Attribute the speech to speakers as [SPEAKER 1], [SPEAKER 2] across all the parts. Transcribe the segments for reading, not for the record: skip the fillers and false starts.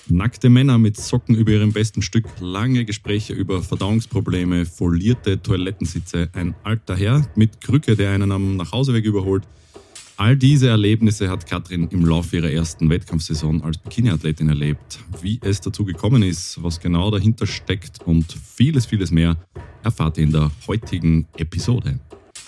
[SPEAKER 1] Nackte Männer mit Socken über ihrem besten Stück, lange Gespräche über Verdauungsprobleme, folierte Toilettensitze, ein alter Herr mit Krücke, der einen am Nachhauseweg überholt. All diese Erlebnisse hat Katrin im Laufe ihrer ersten Wettkampfsaison als Bikini-Athletin erlebt. Wie es dazu gekommen ist, was genau dahinter steckt und vieles, vieles mehr erfahrt ihr in der heutigen Episode.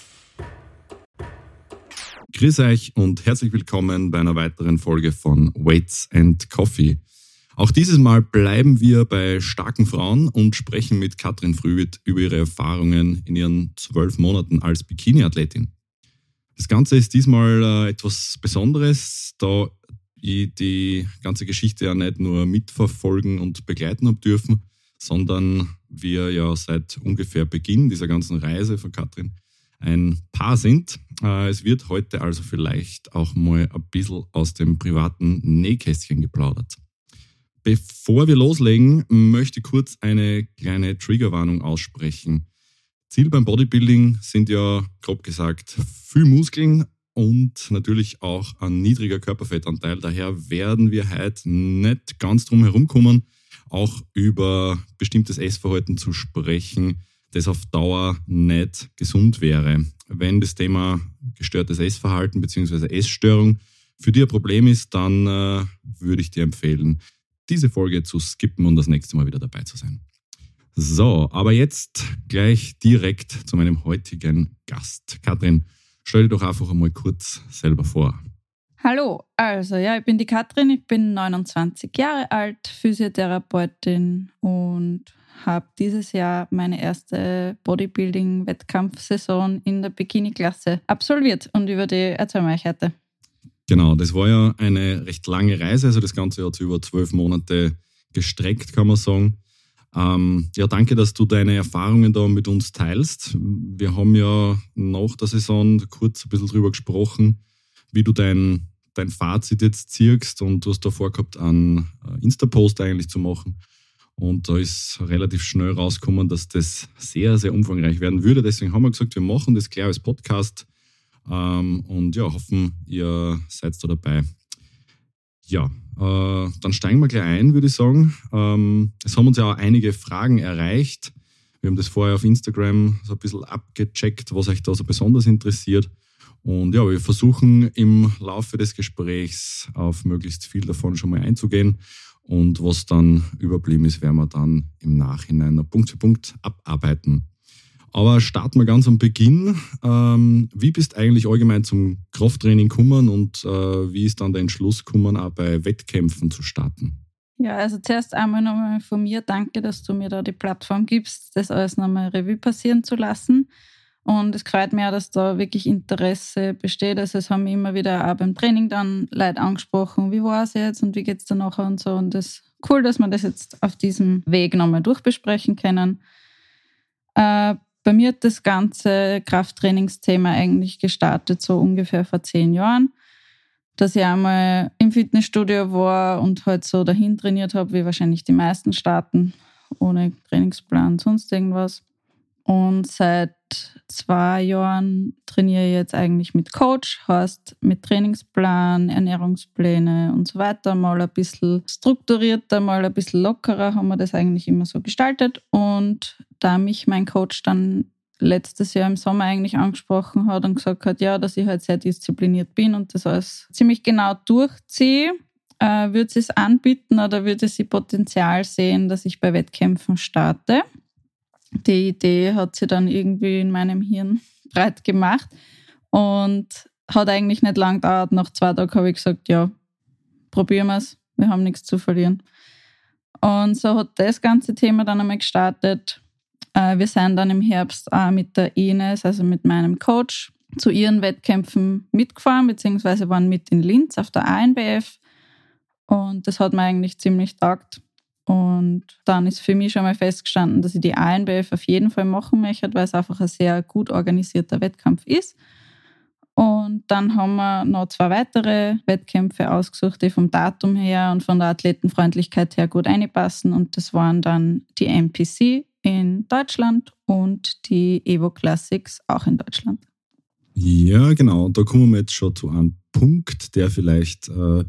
[SPEAKER 1] Grüß euch und herzlich willkommen bei einer weiteren Folge von Weights and Coffee. Auch dieses Mal bleiben wir bei starken Frauen und sprechen mit Katrin Frühwitt über ihre Erfahrungen in ihren 12 Monaten als Bikini-Athletin. Das Ganze ist diesmal etwas Besonderes, da ich die ganze Geschichte ja nicht nur mitverfolgen und begleiten habe dürfen, sondern wir ja seit ungefähr Beginn dieser ganzen Reise von Katrin ein Paar sind. Es wird heute also vielleicht auch mal ein bisschen aus dem privaten Nähkästchen geplaudert. Bevor wir loslegen, möchte ich kurz eine kleine Triggerwarnung aussprechen. Ziel beim Bodybuilding sind ja, grob gesagt, viel Muskeln und natürlich auch ein niedriger Körperfettanteil. Daher werden wir heute nicht ganz drum herum kommen, auch über bestimmtes Essverhalten zu sprechen, das auf Dauer nicht gesund wäre. Wenn das Thema gestörtes Essverhalten bzw. Essstörung für dich ein Problem ist, dann würde ich dir empfehlen, diese Folge zu skippen und das nächste Mal wieder dabei zu sein. So, aber jetzt gleich direkt zu meinem heutigen Gast. Katrin, stell dich doch einfach einmal kurz selber vor.
[SPEAKER 2] Hallo, ich bin die Katrin, ich bin 29 Jahre alt, Physiotherapeutin und habe dieses Jahr meine erste Bodybuilding-Wettkampfsaison in der Bikini-Klasse absolviert und über die erzählen wir euch heute.
[SPEAKER 1] Genau, das war ja eine recht lange Reise, also das Ganze hat sich über 12 Monate gestreckt, kann man sagen. Danke, dass du deine Erfahrungen da mit uns teilst. Wir haben ja nach der Saison kurz ein bisschen drüber gesprochen, wie du dein Fazit jetzt ziehst und du hast da vorgehabt, einen Insta-Post eigentlich zu machen. Und da ist relativ schnell rausgekommen, dass das sehr, sehr umfangreich werden würde. Deswegen haben wir gesagt, wir machen das gleich als Podcast. Und ja, hoffen, ihr seid da dabei. Ja, dann steigen wir gleich ein, würde ich sagen. Es haben uns ja auch einige Fragen erreicht. Wir haben das vorher auf Instagram so ein bisschen abgecheckt, was euch da so besonders interessiert. Und ja, wir versuchen im Laufe des Gesprächs auf möglichst viel davon schon mal einzugehen. Und was dann überblieben ist, werden wir dann im Nachhinein noch Punkt für Punkt abarbeiten. Aber starten wir ganz am Beginn. Wie bist du eigentlich allgemein zum Krafttraining gekommen und wie ist dann der Entschluss gekommen, auch bei Wettkämpfen zu starten?
[SPEAKER 2] Ja, also zuerst einmal nochmal von mir, danke, dass du mir da die Plattform gibst, das alles nochmal Revue passieren zu lassen. Und es freut mich auch, dass da wirklich Interesse besteht. Also es haben mich immer wieder auch beim Training dann Leute angesprochen, wie war es jetzt und wie geht es da nachher und so. Und das ist cool, dass wir das jetzt auf diesem Weg nochmal durchbesprechen können. Bei mir hat das ganze Krafttrainingsthema eigentlich gestartet, so ungefähr vor 10 Jahren, dass ich einmal im Fitnessstudio war und halt so dahin trainiert habe, wie wahrscheinlich die meisten starten, ohne Trainingsplan, sonst irgendwas. Und seit 2 Jahren trainiere ich jetzt eigentlich mit Coach, heißt mit Trainingsplan, Ernährungspläne und so weiter, mal ein bisschen strukturierter, mal ein bisschen lockerer haben wir das eigentlich immer so gestaltet. Und da mich mein Coach dann letztes Jahr im Sommer eigentlich angesprochen hat und gesagt hat, ja, dass ich halt sehr diszipliniert bin und das alles ziemlich genau durchziehe, würde sie es anbieten oder würde sie Potenzial sehen, dass ich bei Wettkämpfen starte. Die Idee hat sie dann irgendwie in meinem Hirn breit gemacht und hat eigentlich nicht lang gedauert. Nach 2 Tagen habe ich gesagt, ja, probieren wir es, wir haben nichts zu verlieren. Und so hat das ganze Thema dann einmal gestartet. Wir sind dann im Herbst auch mit der Ines, also mit meinem Coach, zu ihren Wettkämpfen mitgefahren, beziehungsweise waren mit in Linz auf der ANBF. Und das hat mir eigentlich ziemlich taugt. Und dann ist für mich schon mal festgestanden, dass ich die ANBF auf jeden Fall machen möchte, weil es einfach ein sehr gut organisierter Wettkampf ist. Und dann haben wir noch 2 weitere Wettkämpfe ausgesucht, die vom Datum her und von der Athletenfreundlichkeit her gut reinpassen. Und das waren dann die MPC in Deutschland und die Evo Classics auch in Deutschland.
[SPEAKER 1] Ja, genau. Da kommen wir jetzt schon zu einem Punkt, der vielleicht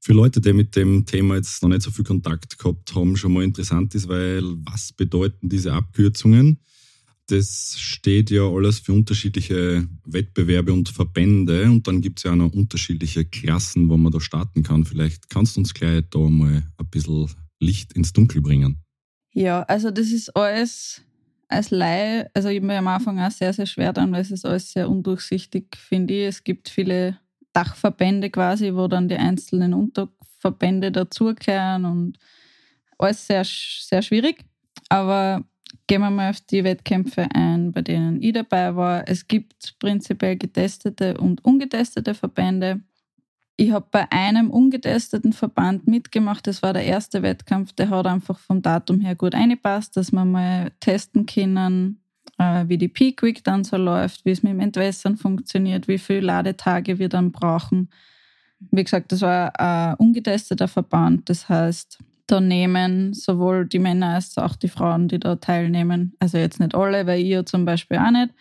[SPEAKER 1] Für Leute, die mit dem Thema jetzt noch nicht so viel Kontakt gehabt haben, schon mal interessant ist, weil was bedeuten diese Abkürzungen? Das steht ja alles für unterschiedliche Wettbewerbe und Verbände und dann gibt es ja auch noch unterschiedliche Klassen, wo man da starten kann. Vielleicht kannst du uns gleich da mal ein bisschen Licht ins Dunkel bringen.
[SPEAKER 2] Ja, also das ist alles als Laie, also ich habe mir am Anfang auch sehr, sehr schwer getan, weil es ist alles sehr undurchsichtig, finde ich. Es gibt viele Dachverbände quasi, wo dann die einzelnen Unterverbände dazugehören und alles sehr, sehr schwierig. Aber gehen wir mal auf die Wettkämpfe ein, bei denen ich dabei war. Es gibt prinzipiell getestete und ungetestete Verbände. Ich habe bei einem ungetesteten Verband mitgemacht. Das war der erste Wettkampf. Der hat einfach vom Datum her gut reingepasst, dass wir mal testen können, wie die Peak Week dann so läuft, wie es mit dem Entwässern funktioniert, wie viele Ladetage wir dann brauchen. Wie gesagt, das war ein ungetesteter Verband. Das heißt, da nehmen sowohl die Männer als auch die Frauen, die da teilnehmen, also jetzt nicht alle, weil ich zum Beispiel auch nicht,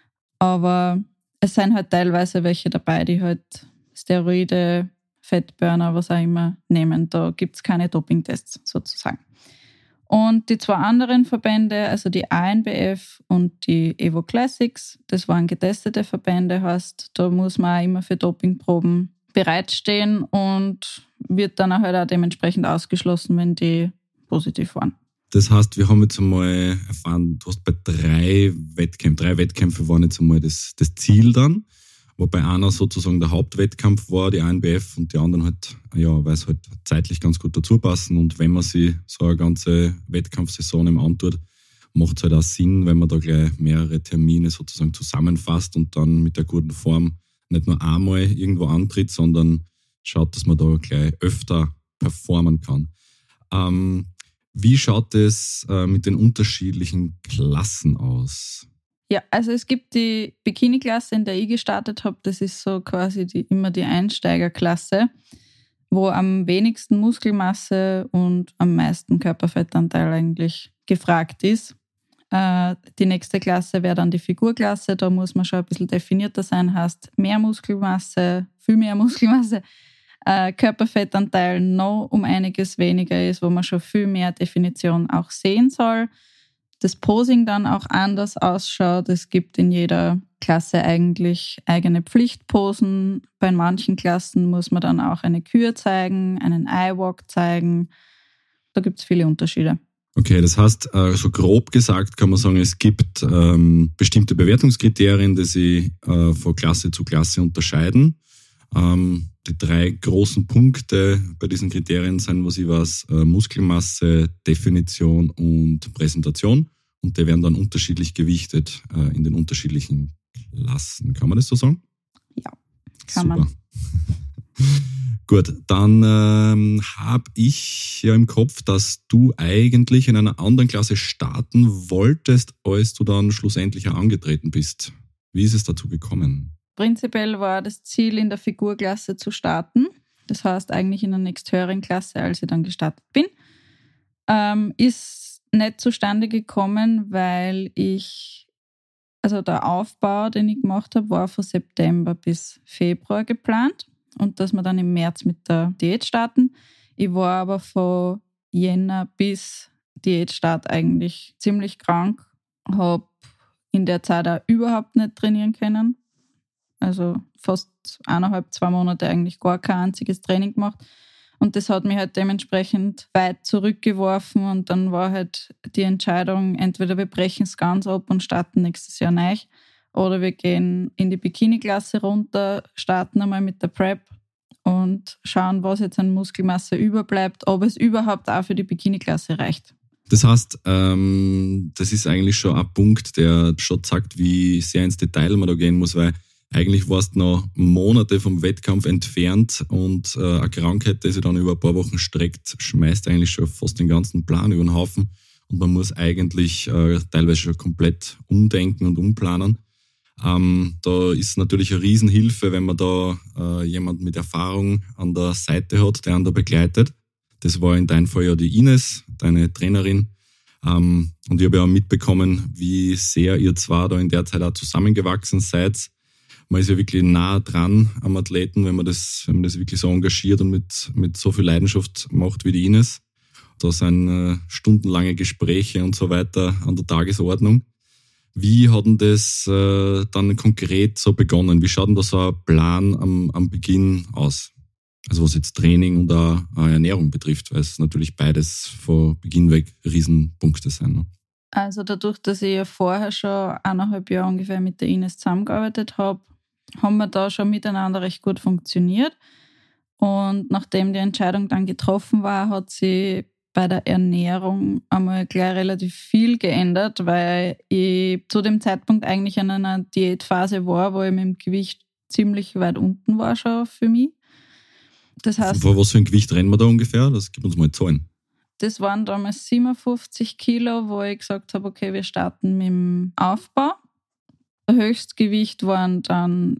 [SPEAKER 2] aber es sind halt teilweise welche dabei, die halt Steroide, Fettburner, was auch immer nehmen. Da gibt es keine Dopingtests sozusagen. Und die zwei anderen Verbände, also die ANBF und die Evo Classics, das waren getestete Verbände, heißt, da muss man auch immer für Dopingproben bereitstehen und wird dann halt auch dementsprechend ausgeschlossen, wenn die positiv waren.
[SPEAKER 1] Das heißt, wir haben jetzt einmal erfahren, du hast bei 3 Wettkämpfe waren jetzt einmal das Ziel dann, wobei einer sozusagen der Hauptwettkampf war, die ANBF, und die anderen halt, ja, weil es halt zeitlich ganz gut dazu passen. Und wenn man sich so eine ganze Wettkampfsaison im antut, macht es halt auch Sinn, wenn man da gleich mehrere Termine sozusagen zusammenfasst und dann mit der guten Form nicht nur einmal irgendwo antritt, sondern schaut, dass man da gleich öfter performen kann. Wie schaut es mit den unterschiedlichen Klassen aus?
[SPEAKER 2] Ja, also es gibt die Bikini-Klasse, in der ich gestartet habe. Das ist so quasi immer die Einsteigerklasse, wo am wenigsten Muskelmasse und am meisten Körperfettanteil eigentlich gefragt ist. Die nächste Klasse wäre dann die Figurklasse. Da muss man schon ein bisschen definierter sein, heißt mehr Muskelmasse, viel mehr Muskelmasse. Körperfettanteil noch um einiges weniger ist, wo man schon viel mehr Definition auch sehen soll. Das Posing dann auch anders ausschaut. Es gibt in jeder Klasse eigentlich eigene Pflichtposen. Bei manchen Klassen muss man dann auch eine Kür zeigen, einen Eye-Walk zeigen. Da gibt es viele Unterschiede.
[SPEAKER 1] Okay, das heißt, so grob gesagt kann man sagen, es gibt bestimmte Bewertungskriterien, die sich von Klasse zu Klasse unterscheiden. Die 3 großen Punkte bei diesen Kriterien sind, was ich weiß, Muskelmasse, Definition und Präsentation. Und die werden dann unterschiedlich gewichtet in den unterschiedlichen Klassen. Kann man das so sagen?
[SPEAKER 2] Ja, kann man.
[SPEAKER 1] Gut, dann habe ich ja im Kopf, dass du eigentlich in einer anderen Klasse starten wolltest, als du dann schlussendlich auch angetreten bist. Wie ist es dazu gekommen?
[SPEAKER 2] Prinzipiell war das Ziel, in der Figurklasse zu starten. Das heißt eigentlich in der nächsthöheren Klasse, als ich dann gestartet bin. Ist nicht zustande gekommen, weil der Aufbau, den ich gemacht habe, war von September bis Februar geplant und dass wir dann im März mit der Diät starten. Ich war aber von Jänner bis Diätstart eigentlich ziemlich krank, habe in der Zeit auch überhaupt nicht trainieren können. Also fast 1,5-2 Monate eigentlich gar kein einziges Training gemacht. Und das hat mich halt dementsprechend weit zurückgeworfen. Und dann war halt die Entscheidung, entweder wir brechen es ganz ab und starten nächstes Jahr neu, oder wir gehen in die Bikini-Klasse runter, starten einmal mit der Prep und schauen, was jetzt an Muskelmasse überbleibt, ob es überhaupt auch für die Bikini-Klasse reicht.
[SPEAKER 1] Das heißt, das ist eigentlich schon ein Punkt, der schon sagt, wie sehr ins Detail man da gehen muss, weil eigentlich warst du noch Monate vom Wettkampf entfernt und eine Krankheit, die sich dann über ein paar Wochen streckt, schmeißt eigentlich schon fast den ganzen Plan über den Haufen und man muss eigentlich teilweise schon komplett umdenken und umplanen. Da ist natürlich eine Riesenhilfe, wenn man da jemanden mit Erfahrung an der Seite hat, der einen da begleitet. Das war in deinem Fall ja die Ines, deine Trainerin. Und ich habe ja auch mitbekommen, wie sehr ihr zwar da in der Zeit auch zusammengewachsen seid. man ist ja wirklich nah dran am Athleten, wenn man das wirklich so engagiert und mit so viel Leidenschaft macht wie die Ines. Da sind stundenlange Gespräche und so weiter an der Tagesordnung. Wie hat denn das dann konkret so begonnen? Wie schaut denn da so ein Plan am Beginn aus? Also was jetzt Training und auch Ernährung betrifft, weil es natürlich beides von Beginn weg Riesenpunkte sind. Ne?
[SPEAKER 2] Also dadurch, dass ich ja vorher schon 1,5 Jahre ungefähr mit der Ines zusammengearbeitet habe, haben wir da schon miteinander recht gut funktioniert. Und nachdem die Entscheidung dann getroffen war, hat sie bei der Ernährung einmal gleich relativ viel geändert, weil ich zu dem Zeitpunkt eigentlich in einer Diätphase war, wo ich mit dem Gewicht ziemlich weit unten war schon für mich. Das heißt,
[SPEAKER 1] was für ein Gewicht rennen wir da ungefähr? Das gibt uns mal Zahlen.
[SPEAKER 2] Das waren damals 57 Kilo, wo ich gesagt habe, okay, wir starten mit dem Aufbau. Das Höchstgewicht waren dann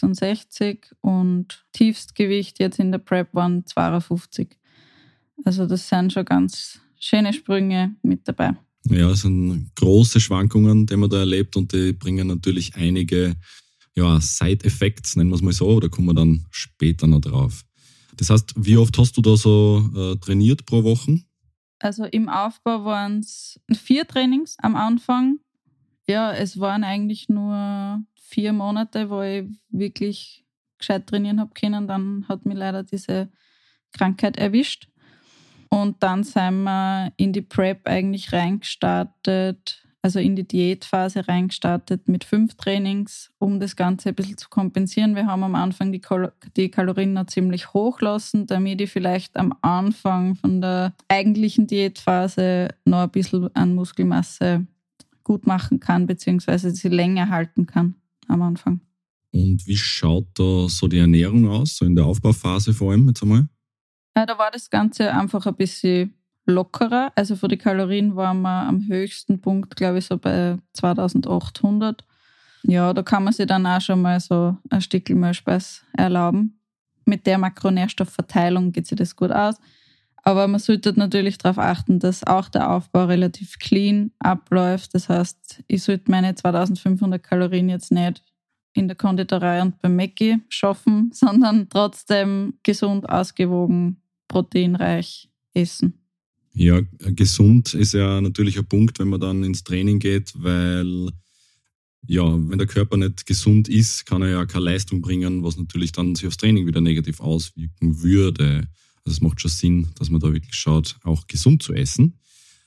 [SPEAKER 2] 66 und Tiefstgewicht jetzt in der Prep waren 52. Also das sind schon ganz schöne Sprünge mit dabei.
[SPEAKER 1] Ja, es sind große Schwankungen, die man da erlebt und die bringen natürlich einige Side-Effects, nennen wir es mal so, da kommen wir dann später noch drauf. Das heißt, wie oft hast du da so trainiert pro Woche?
[SPEAKER 2] Also im Aufbau waren es 4 Trainings am Anfang. Ja, es waren eigentlich nur 4 Monate, wo ich wirklich gescheit trainieren habe können. Dann hat mich leider diese Krankheit erwischt. Und dann sind wir in die Prep eigentlich reingestartet, also in die Diätphase reingestartet mit 5 Trainings, um das Ganze ein bisschen zu kompensieren. Wir haben am Anfang die Kalorien noch ziemlich hoch lassen, damit ich vielleicht am Anfang von der eigentlichen Diätphase noch ein bisschen an Muskelmasse gut machen kann, beziehungsweise sie länger halten kann am Anfang.
[SPEAKER 1] Und wie schaut da so die Ernährung aus, so in der Aufbauphase vor allem jetzt einmal?
[SPEAKER 2] Ja, da war das Ganze einfach ein bisschen lockerer. Also von den Kalorien waren wir am höchsten Punkt, glaube ich, so bei 2800. Ja, da kann man sich dann auch schon mal so ein Stückchen Mehlspeis erlauben. Mit der Makronährstoffverteilung geht sich das gut aus. Aber man sollte natürlich darauf achten, dass auch der Aufbau relativ clean abläuft. Das heißt, ich sollte meine 2500 Kalorien jetzt nicht in der Konditorei und beim Mäcki schaffen, sondern trotzdem gesund, ausgewogen, proteinreich essen.
[SPEAKER 1] Ja, gesund ist ja natürlich ein Punkt, wenn man dann ins Training geht, weil ja, wenn der Körper nicht gesund ist, kann er ja keine Leistung bringen, was natürlich dann sich aufs Training wieder negativ auswirken würde. Also es macht schon Sinn, dass man da wirklich schaut, auch gesund zu essen.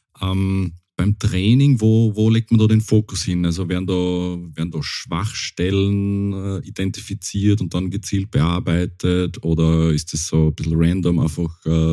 [SPEAKER 1] Beim Training, wo legt man da den Fokus hin? Also werden da Schwachstellen identifiziert und dann gezielt bearbeitet oder ist das so ein bisschen random einfach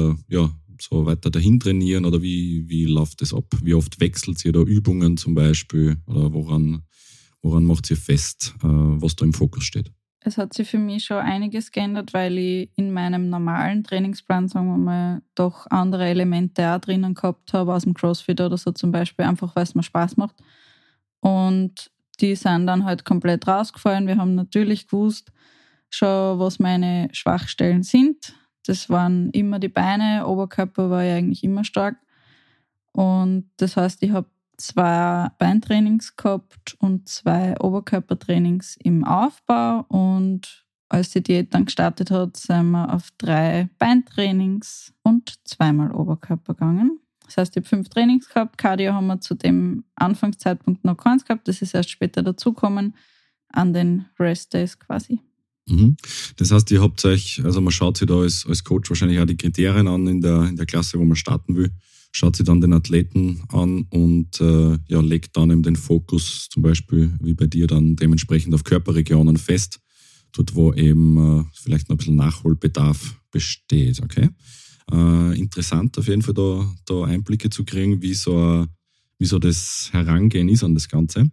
[SPEAKER 1] so weiter dahin trainieren oder wie läuft das ab? Wie oft wechselt ihr da Übungen zum Beispiel oder woran macht ihr fest, was da im Fokus steht?
[SPEAKER 2] Es hat sich für mich schon einiges geändert, weil ich in meinem normalen Trainingsplan, sagen wir mal, doch andere Elemente auch drinnen gehabt habe, aus dem CrossFit oder so zum Beispiel, einfach weil es mir Spaß macht. Und die sind dann halt komplett rausgefallen. Wir haben natürlich gewusst schon, was meine Schwachstellen sind. Das waren immer die Beine, Oberkörper war ja eigentlich immer stark. Und das heißt, ich habe 2 Beintrainings gehabt und 2 Oberkörpertrainings im Aufbau. Und als die Diät dann gestartet hat, sind wir auf 3 Beintrainings und 2-mal Oberkörper gegangen. Das heißt, ich habe 5 Trainings gehabt. Cardio haben wir zu dem Anfangszeitpunkt noch keins gehabt. Das ist erst später dazugekommen, an den Rest-Days quasi.
[SPEAKER 1] Das heißt, ihr habt euch, also man schaut sich da als Coach wahrscheinlich auch die Kriterien an in der Klasse, wo man starten will, schaut sich dann den Athleten an und legt dann eben den Fokus zum Beispiel, wie bei dir, dann dementsprechend auf Körperregionen fest, dort wo eben vielleicht noch ein bisschen Nachholbedarf besteht. Okay? Interessant auf jeden Fall da Einblicke zu kriegen, wie so das Herangehen ist an das Ganze.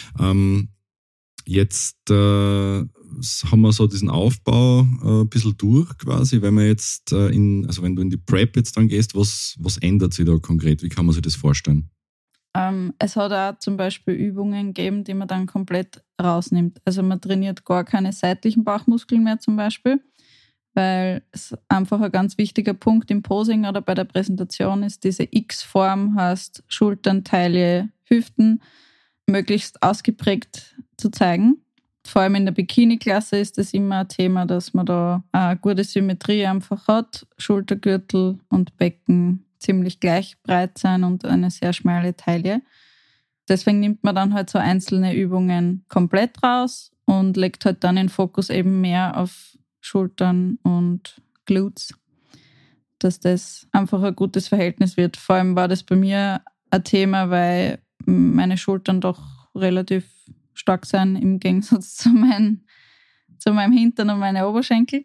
[SPEAKER 1] Jetzt haben wir so diesen Aufbau ein bisschen durch quasi. Wenn man jetzt wenn du in die Prep jetzt dann gehst, was ändert sich da konkret? Wie kann man sich das vorstellen?
[SPEAKER 2] Es hat auch zum Beispiel Übungen gegeben, die man dann komplett rausnimmt. Also man trainiert gar keine seitlichen Bauchmuskeln mehr zum Beispiel, weil es einfach ein ganz wichtiger Punkt im Posing oder bei der Präsentation ist, diese X-Form, heißt Schultern, Taille, Hüften, möglichst ausgeprägt zu zeigen. Vor allem in der Bikini-Klasse ist das immer ein Thema, dass man da eine gute Symmetrie einfach hat. Schultergürtel und Becken ziemlich gleich breit sein und eine sehr schmale Taille. Deswegen nimmt man dann halt so einzelne Übungen komplett raus und legt halt dann den Fokus eben mehr auf Schultern und Glutes, dass das einfach ein gutes Verhältnis wird. Vor allem war das bei mir ein Thema, weil meine Schultern doch relativ stark sind im Gegensatz zu meinem Hintern und meinen Oberschenkel.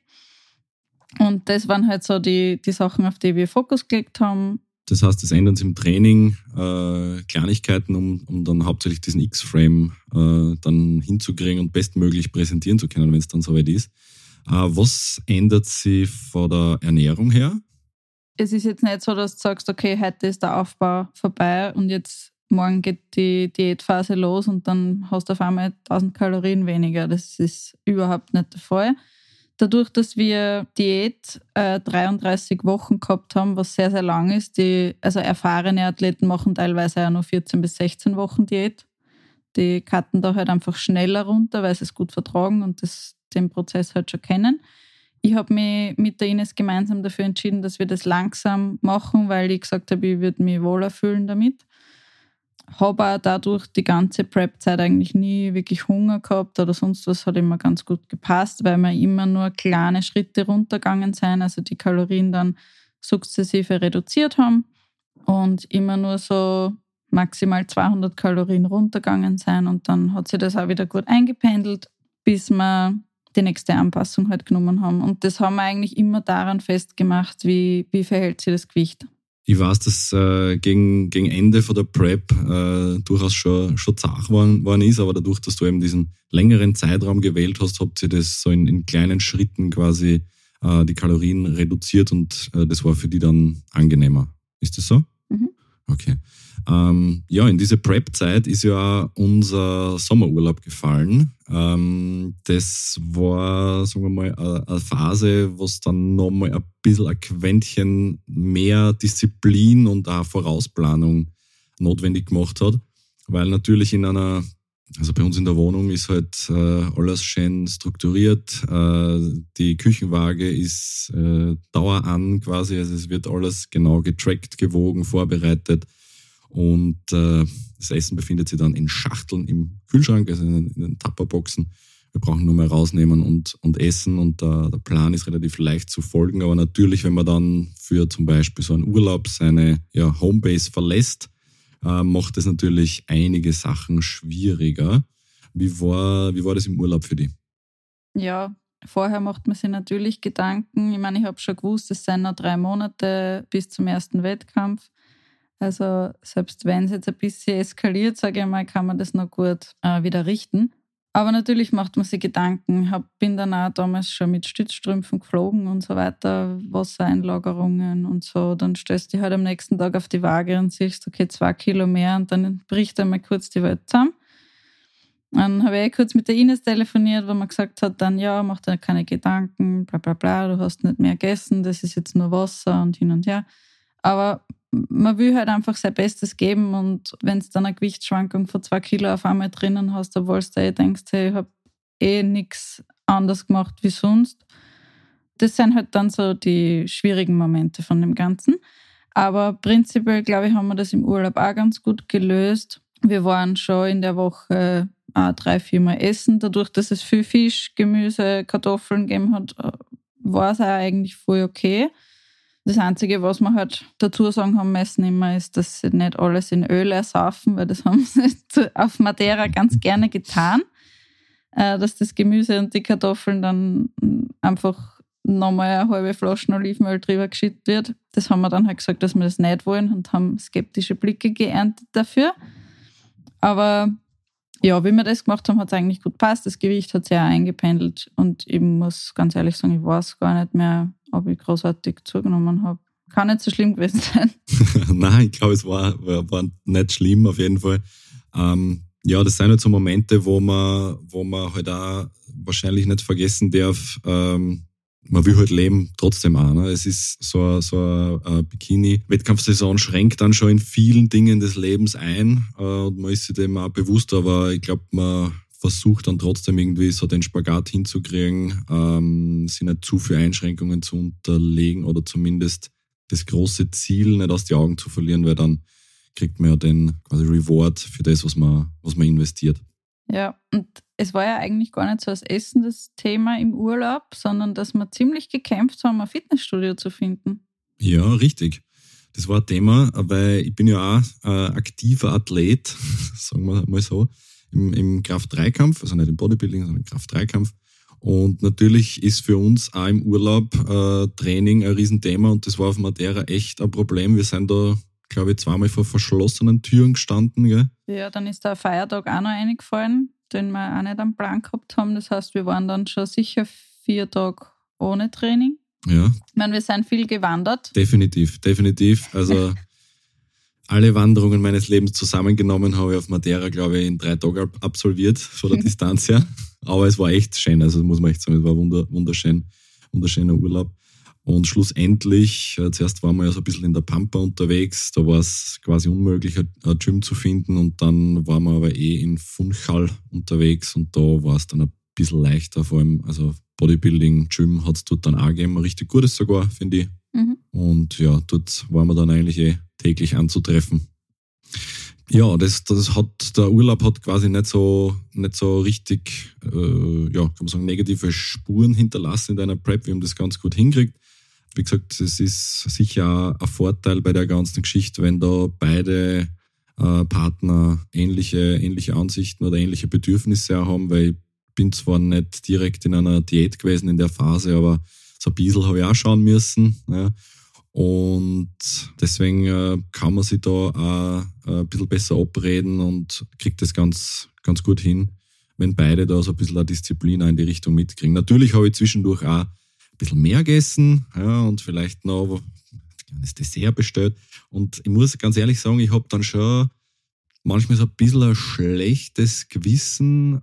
[SPEAKER 2] Und das waren halt so die Sachen, auf die wir Fokus gelegt haben.
[SPEAKER 1] Das heißt, das ändern Sie im Training Kleinigkeiten, um dann hauptsächlich diesen X-Frame dann hinzukriegen und bestmöglich präsentieren zu können, wenn es dann soweit ist. Was ändert sich von der Ernährung her?
[SPEAKER 2] Es ist jetzt nicht so, dass du sagst, okay, heute ist der Aufbau vorbei und jetzt morgen geht die Diätphase los und dann hast du auf einmal 1000 Kalorien weniger. Das ist überhaupt nicht der Fall. Dadurch, dass wir Diät 33 Wochen gehabt haben, was sehr, sehr lang ist, also erfahrene Athleten machen teilweise auch nur 14 bis 16 Wochen Diät. Die cutten da halt einfach schneller runter, weil sie es gut vertragen und den Prozess halt schon kennen. Ich habe mich mit der Ines gemeinsam dafür entschieden, dass wir das langsam machen, weil ich gesagt habe, ich würde mich wohler fühlen damit. Habe auch dadurch die ganze Prep-Zeit eigentlich nie wirklich Hunger gehabt oder sonst was, hat immer ganz gut gepasst, weil wir immer nur kleine Schritte runtergegangen sind, also die Kalorien dann sukzessive reduziert haben und immer nur so maximal 200 Kalorien runtergegangen sind und dann hat sich das auch wieder gut eingependelt, bis wir die nächste Anpassung halt genommen haben. Und das haben wir eigentlich immer daran festgemacht, wie verhält sich das Gewicht.
[SPEAKER 1] Ich weiß, dass gegen Ende von der Prep durchaus schon zart worden ist, aber dadurch, dass du eben diesen längeren Zeitraum gewählt hast, habt ihr das so in kleinen Schritten quasi die Kalorien reduziert und das war für die dann angenehmer. Ist das so?
[SPEAKER 2] Mhm.
[SPEAKER 1] Okay. Ja, in diese Prep-Zeit ist ja unser Sommerurlaub gefallen. Das war, sagen wir mal, eine Phase, was dann nochmal ein bisschen ein Quäntchen mehr Disziplin und auch Vorausplanung notwendig gemacht hat. Weil natürlich also bei uns in der Wohnung ist halt alles schön strukturiert. Die Küchenwaage ist dauernd quasi, also es wird alles genau getrackt, gewogen, vorbereitet. Und das Essen befindet sich dann in Schachteln im Kühlschrank, also in den Tupperboxen. Wir brauchen nur mehr rausnehmen und essen und der Plan ist relativ leicht zu folgen. Aber natürlich, wenn man dann für zum Beispiel so einen Urlaub seine Homebase verlässt, macht das natürlich einige Sachen schwieriger. Wie war das im Urlaub für dich?
[SPEAKER 2] Ja, vorher macht man sich natürlich Gedanken. Ich meine, ich habe schon gewusst, es sind noch 3 Monate bis zum ersten Wettkampf. Also selbst wenn es jetzt ein bisschen eskaliert, sage ich mal, kann man das noch gut wieder richten. Aber natürlich macht man sich Gedanken. Bin dann auch damals schon mit Stützstrümpfen geflogen und so weiter, Wassereinlagerungen und so. Dann stellst du dich halt am nächsten Tag auf die Waage und siehst, okay, 2 Kilo mehr und dann bricht einmal kurz die Welt zusammen. Dann habe ich kurz mit der Ines telefoniert, wo man gesagt hat, dann ja, mach dir keine Gedanken, bla bla bla, du hast nicht mehr gegessen, das ist jetzt nur Wasser und hin und her. Aber man will halt einfach sein Bestes geben und wenn es dann eine Gewichtsschwankung von 2 Kilo auf einmal drinnen hast, obwohl du denkst, hey, ich habe nichts anders gemacht wie sonst. Das sind halt dann so die schwierigen Momente von dem Ganzen. Aber prinzipiell, glaube ich, haben wir das im Urlaub auch ganz gut gelöst. Wir waren schon in der Woche 3-4 Mal essen. Dadurch, dass es viel Fisch, Gemüse, Kartoffeln gegeben hat, war es auch eigentlich voll okay. Das Einzige, was wir halt dazu sagen haben müssen immer, ist, dass sie nicht alles in Öl ersaufen, weil das haben sie auf Madeira ganz gerne getan. Dass das Gemüse und die Kartoffeln dann einfach nochmal eine halbe Flasche Olivenöl drüber geschüttet wird. Das haben wir dann halt gesagt, dass wir das nicht wollen und haben skeptische Blicke geerntet dafür. Aber ja, wie wir das gemacht haben, hat es eigentlich gut gepasst. Das Gewicht hat sehr eingependelt und ich muss ganz ehrlich sagen, ich weiß gar nicht mehr, ob ich großartig zugenommen habe. Kann nicht so schlimm gewesen sein.
[SPEAKER 1] Nein, ich glaube, es war nicht schlimm auf jeden Fall. Ja, das sind halt so Momente, wo man halt auch wahrscheinlich nicht vergessen darf, man will halt leben trotzdem auch. Ne? Es ist so eine Bikini-Wettkampfsaison schränkt dann schon in vielen Dingen des Lebens ein und man ist sich dem auch bewusst, aber ich glaube, man versuche dann trotzdem irgendwie so den Spagat hinzukriegen, sich nicht zu viele Einschränkungen zu unterlegen oder zumindest das große Ziel nicht aus den Augen zu verlieren, weil dann kriegt man ja den quasi Reward für das, was man investiert.
[SPEAKER 2] Ja, und es war ja eigentlich gar nicht so das Essen das Thema im Urlaub, sondern dass wir ziemlich gekämpft haben, ein Fitnessstudio zu finden.
[SPEAKER 1] Ja, richtig. Das war ein Thema, weil ich bin ja auch aktiver Athlet, sagen wir mal so, im Kraft-3-Kampf, also nicht im Bodybuilding, sondern im Kraft-3-Kampf. Und natürlich ist für uns auch im Urlaub Training ein Riesenthema und das war auf Madeira echt ein Problem. Wir sind da, glaube ich, zweimal vor verschlossenen Türen gestanden. Gell?
[SPEAKER 2] Ja, dann ist der Feiertag auch noch eingefallen, den wir auch nicht am Plan gehabt haben. Das heißt, wir waren dann schon sicher 4 Tage ohne Training.
[SPEAKER 1] Ja.
[SPEAKER 2] Ich meine, wir sind viel gewandert.
[SPEAKER 1] Definitiv. Also alle Wanderungen meines Lebens zusammengenommen habe ich auf Madeira, glaube ich, in 3 Tagen absolviert, von der Distanz her. Aber es war echt schön, also muss man echt sagen, es war wunderschöner Urlaub. Und schlussendlich, zuerst waren wir ja so ein bisschen in der Pampa unterwegs, da war es quasi unmöglich, ein Gym zu finden und dann waren wir aber in Funchal unterwegs und da war es dann ein bisschen leichter, vor allem, also Bodybuilding, Gym hat es dort dann auch gegeben, ein richtig gutes sogar, finde ich.
[SPEAKER 2] Mhm.
[SPEAKER 1] Und ja, dort waren wir dann eigentlich täglich anzutreffen. Ja, der Urlaub hat quasi nicht so richtig, kann man sagen, negative Spuren hinterlassen in deiner Prep. Wir haben das ganz gut hingekriegt. Wie gesagt, es ist sicher auch ein Vorteil bei der ganzen Geschichte, wenn da beide Partner ähnliche Ansichten oder ähnliche Bedürfnisse auch haben, weil ich bin zwar nicht direkt in einer Diät gewesen in der Phase, aber so ein bisschen habe ich auch schauen müssen. Ja. Und deswegen kann man sich da auch ein bisschen besser abreden und kriegt das ganz, ganz gut hin, wenn beide da so ein bisschen eine Disziplin auch in die Richtung mitkriegen. Natürlich habe ich zwischendurch auch ein bisschen mehr gegessen, ja, und vielleicht noch ein kleines Dessert bestellt. Und ich muss ganz ehrlich sagen, ich habe dann schon manchmal so ein bisschen ein schlechtes Gewissen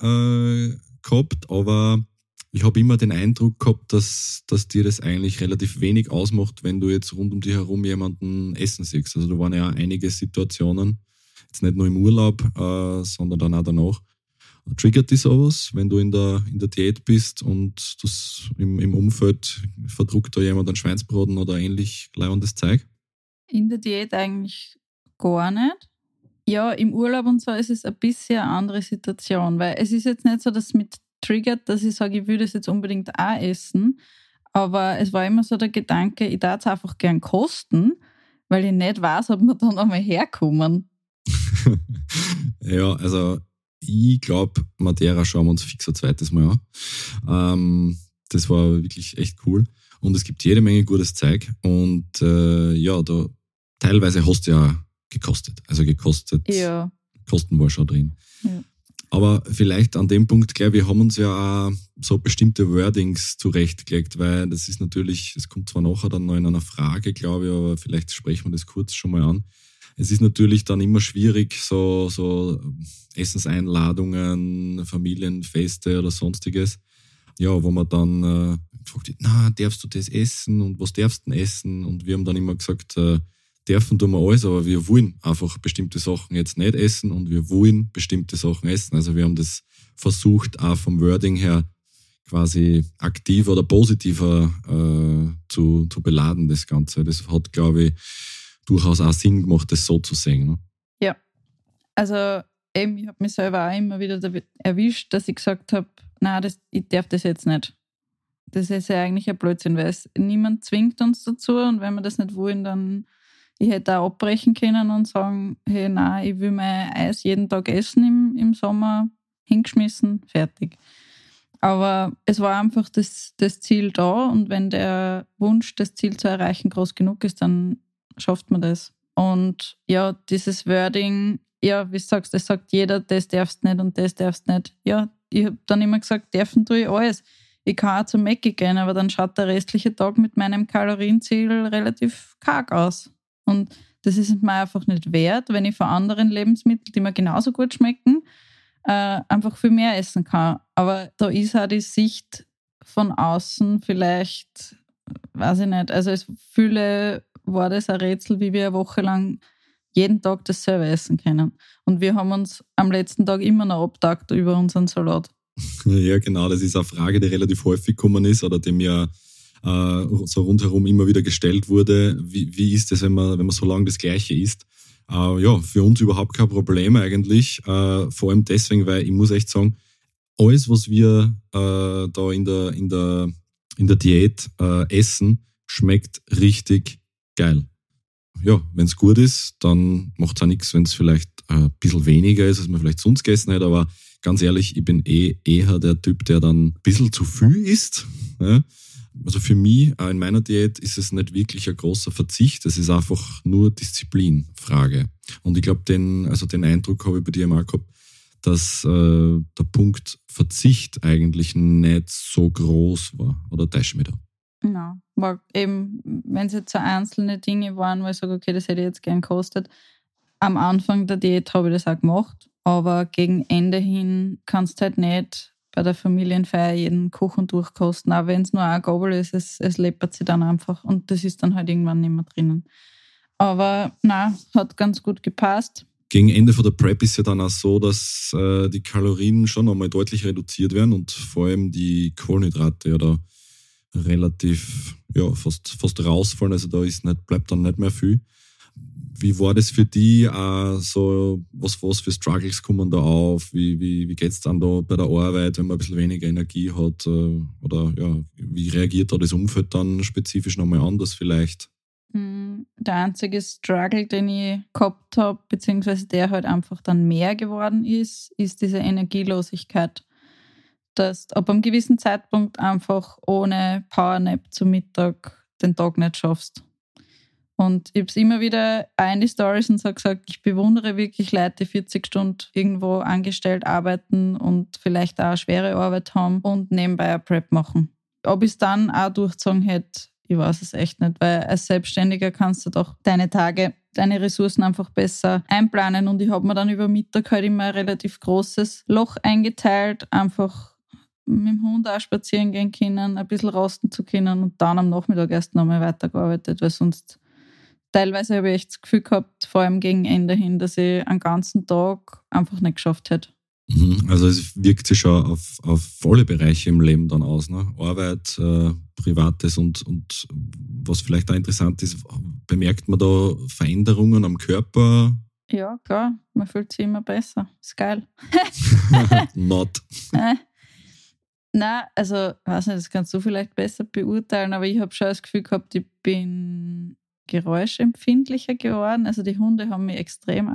[SPEAKER 1] gehabt, aber ich habe immer den Eindruck gehabt, dass dir das eigentlich relativ wenig ausmacht, wenn du jetzt rund um dich herum jemanden essen siehst. Also da waren ja auch einige Situationen, jetzt nicht nur im Urlaub, sondern dann auch danach. Triggert dich sowas, wenn du in der Diät bist und das im Umfeld verdruckt da jemand ein Schweinsbraten oder ähnlich leibendes Zeug?
[SPEAKER 2] In der Diät eigentlich gar nicht. Ja, im Urlaub und so ist es ein bisschen eine andere Situation, weil es ist jetzt nicht so, dass es mit triggert, dass ich sage, ich will das jetzt unbedingt auch essen, aber es war immer so der Gedanke, ich darf es einfach gern kosten, weil ich nicht weiß, ob wir dann einmal herkommen.
[SPEAKER 1] Ja, also ich glaube, Madeira schauen wir uns fix ein zweites Mal an. Das war wirklich echt cool und es gibt jede Menge gutes Zeug und da teilweise hast du ja gekostet. Also
[SPEAKER 2] ja.
[SPEAKER 1] Kosten war schon drin.
[SPEAKER 2] Ja.
[SPEAKER 1] Aber vielleicht an dem Punkt gleich, wir haben uns ja auch so bestimmte Wordings zurechtgelegt, weil das ist natürlich, es kommt zwar nachher dann noch in einer Frage, glaube ich, aber vielleicht sprechen wir das kurz schon mal an. Es ist natürlich dann immer schwierig, so Essenseinladungen, Familienfeste oder sonstiges, ja, wo man dann gefragt wird, darfst du das essen und was darfst du denn essen? Und wir haben dann immer gesagt, dürfen tun wir alles, aber wir wollen einfach bestimmte Sachen jetzt nicht essen und wir wollen bestimmte Sachen essen. Also wir haben das versucht, auch vom Wording her quasi aktiver oder positiver zu beladen, das Ganze. Das hat, glaube ich, durchaus auch Sinn gemacht, das so zu sehen. Ne?
[SPEAKER 2] Ja, also eben, ich habe mich selber auch immer wieder erwischt, dass ich gesagt habe, ich darf das jetzt nicht. Das ist ja eigentlich ein Blödsinn, weil niemand zwingt uns dazu und wenn wir das nicht wollen, dann ich hätte auch abbrechen können und sagen, hey, nein, ich will mein Eis jeden Tag essen im Sommer, hingeschmissen, fertig. Aber es war einfach das Ziel da und wenn der Wunsch, das Ziel zu erreichen, groß genug ist, dann schafft man das. Und ja, dieses Wording, ja, wie du sagst, das sagt jeder, das darfst nicht und das darfst nicht. Ja, ich habe dann immer gesagt, dürfen tue ich alles. Ich kann auch zum Mäcki gehen, aber dann schaut der restliche Tag mit meinem Kalorienziel relativ karg aus. Und das ist mir einfach nicht wert, wenn ich von anderen Lebensmitteln, die mir genauso gut schmecken, einfach viel mehr essen kann. Aber da ist auch die Sicht von außen vielleicht, weiß ich nicht, also es viele war das ein Rätsel, wie wir eine Woche lang jeden Tag dasselbe essen können. Und wir haben uns am letzten Tag immer noch abgetagt über unseren Salat.
[SPEAKER 1] Ja, genau, das ist eine Frage, die relativ häufig gekommen ist oder die mir so rundherum immer wieder gestellt wurde. Wie ist das, wenn man so lange das Gleiche isst? Ja, für uns überhaupt kein Problem eigentlich. Vor allem deswegen, weil ich muss echt sagen, alles, was wir da in der Diät essen, schmeckt richtig geil. Ja, wenn es gut ist, dann macht es auch nichts, wenn es vielleicht ein bisschen weniger ist, als man vielleicht sonst gegessen hätte. Aber ganz ehrlich, ich bin eher der Typ, der dann ein bisschen zu viel isst. Ja? Also für mich in meiner Diät ist es nicht wirklich ein großer Verzicht, es ist einfach nur Disziplinfrage. Und ich glaube, den Eindruck habe ich bei dir auch gehabt, dass der Punkt Verzicht eigentlich nicht so groß war. Oder täusche ich mich da?
[SPEAKER 2] Ja, war eben, wenn es jetzt so einzelne Dinge waren, wo ich sage, okay, das hätte ich jetzt gern gekostet. Am Anfang der Diät habe ich das auch gemacht, aber gegen Ende hin kannst du halt nicht bei der Familienfeier jeden Kuchen durchkosten, auch wenn es nur ein Gabel ist, es läppert sich dann einfach und das ist dann halt irgendwann nicht mehr drinnen. Aber nein, hat ganz gut gepasst.
[SPEAKER 1] Gegen Ende von der Prep ist ja dann auch so, dass die Kalorien schon einmal deutlich reduziert werden und vor allem die Kohlenhydrate ja da relativ fast rausfallen, also da bleibt dann nicht mehr viel. Wie war das für dich? So, was für Struggles kommen da auf? Wie geht es dann da bei der Arbeit, wenn man ein bisschen weniger Energie hat? Oder ja, wie reagiert da das Umfeld dann spezifisch nochmal anders vielleicht?
[SPEAKER 2] Der einzige Struggle, den ich gehabt habe, beziehungsweise der halt einfach dann mehr geworden ist diese Energielosigkeit. Dass du ab einem gewissen Zeitpunkt einfach ohne Powernap zum Mittag den Tag nicht schaffst. Und ich habe es immer wieder auch in die Stories und so gesagt, ich bewundere wirklich Leute, die 40 Stunden irgendwo angestellt arbeiten und vielleicht auch schwere Arbeit haben und nebenbei eine Prep machen. Ob ich es dann auch durchgezogen hätte, ich weiß es echt nicht, weil als Selbstständiger kannst du doch deine Tage, deine Ressourcen einfach besser einplanen. Und ich habe mir dann über Mittag halt immer ein relativ großes Loch eingeteilt, einfach mit dem Hund auch spazieren gehen können, ein bisschen rasten zu können und dann am Nachmittag erst nochmal weitergearbeitet, weil sonst teilweise habe ich echt das Gefühl gehabt, vor allem gegen Ende hin, dass ich einen ganzen Tag einfach nicht geschafft hätte.
[SPEAKER 1] Also es wirkt sich schon auf alle Bereiche im Leben dann aus, ne? Arbeit, Privates und was vielleicht auch interessant ist, bemerkt man da Veränderungen am Körper?
[SPEAKER 2] Ja, klar, man fühlt sich immer besser. Ist geil.
[SPEAKER 1] Not.
[SPEAKER 2] Nein, also, weiß nicht, das kannst du vielleicht besser beurteilen, aber ich habe schon das Gefühl gehabt, ich bin geräuschempfindlicher geworden. Also die Hunde haben mich extrem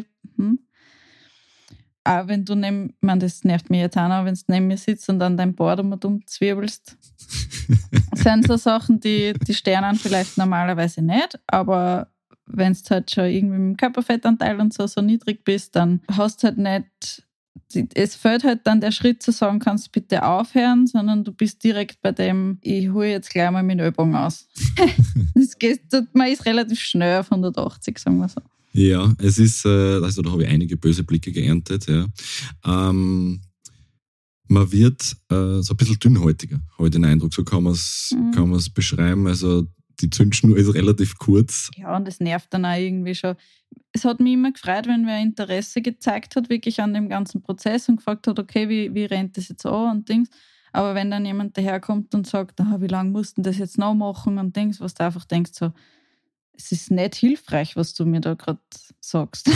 [SPEAKER 2] Auch wenn du das nervt mich jetzt auch noch, wenn du neben mir sitzt und dann dein Bord zwirbelst. Das sind so Sachen, die sternen vielleicht normalerweise nicht, aber wenn du halt schon irgendwie mit dem Körperfettanteil und so niedrig bist, dann hast du halt nicht, es fällt halt dann der Schritt zu sagen, kannst du bitte aufhören, sondern du bist direkt bei dem, ich hole jetzt gleich mal meinen Ellbogen aus. Man ist relativ schnell auf 180, sagen wir so.
[SPEAKER 1] Ja, es ist, also da habe ich einige böse Blicke geerntet, ja. Man wird so ein bisschen dünnhäutiger, habe ich den Eindruck, so kann man es beschreiben. Also die Zündschnur ist relativ kurz.
[SPEAKER 2] Ja, und es nervt dann auch irgendwie schon. Es hat mich immer gefreut, wenn wer Interesse gezeigt hat, wirklich an dem ganzen Prozess und gefragt hat, okay, wie rennt das jetzt an und Dings. Aber wenn dann jemand daherkommt und sagt, wie lange musst du das jetzt noch machen und Dings, was du einfach denkst, so, es ist nicht hilfreich, was du mir da gerade sagst.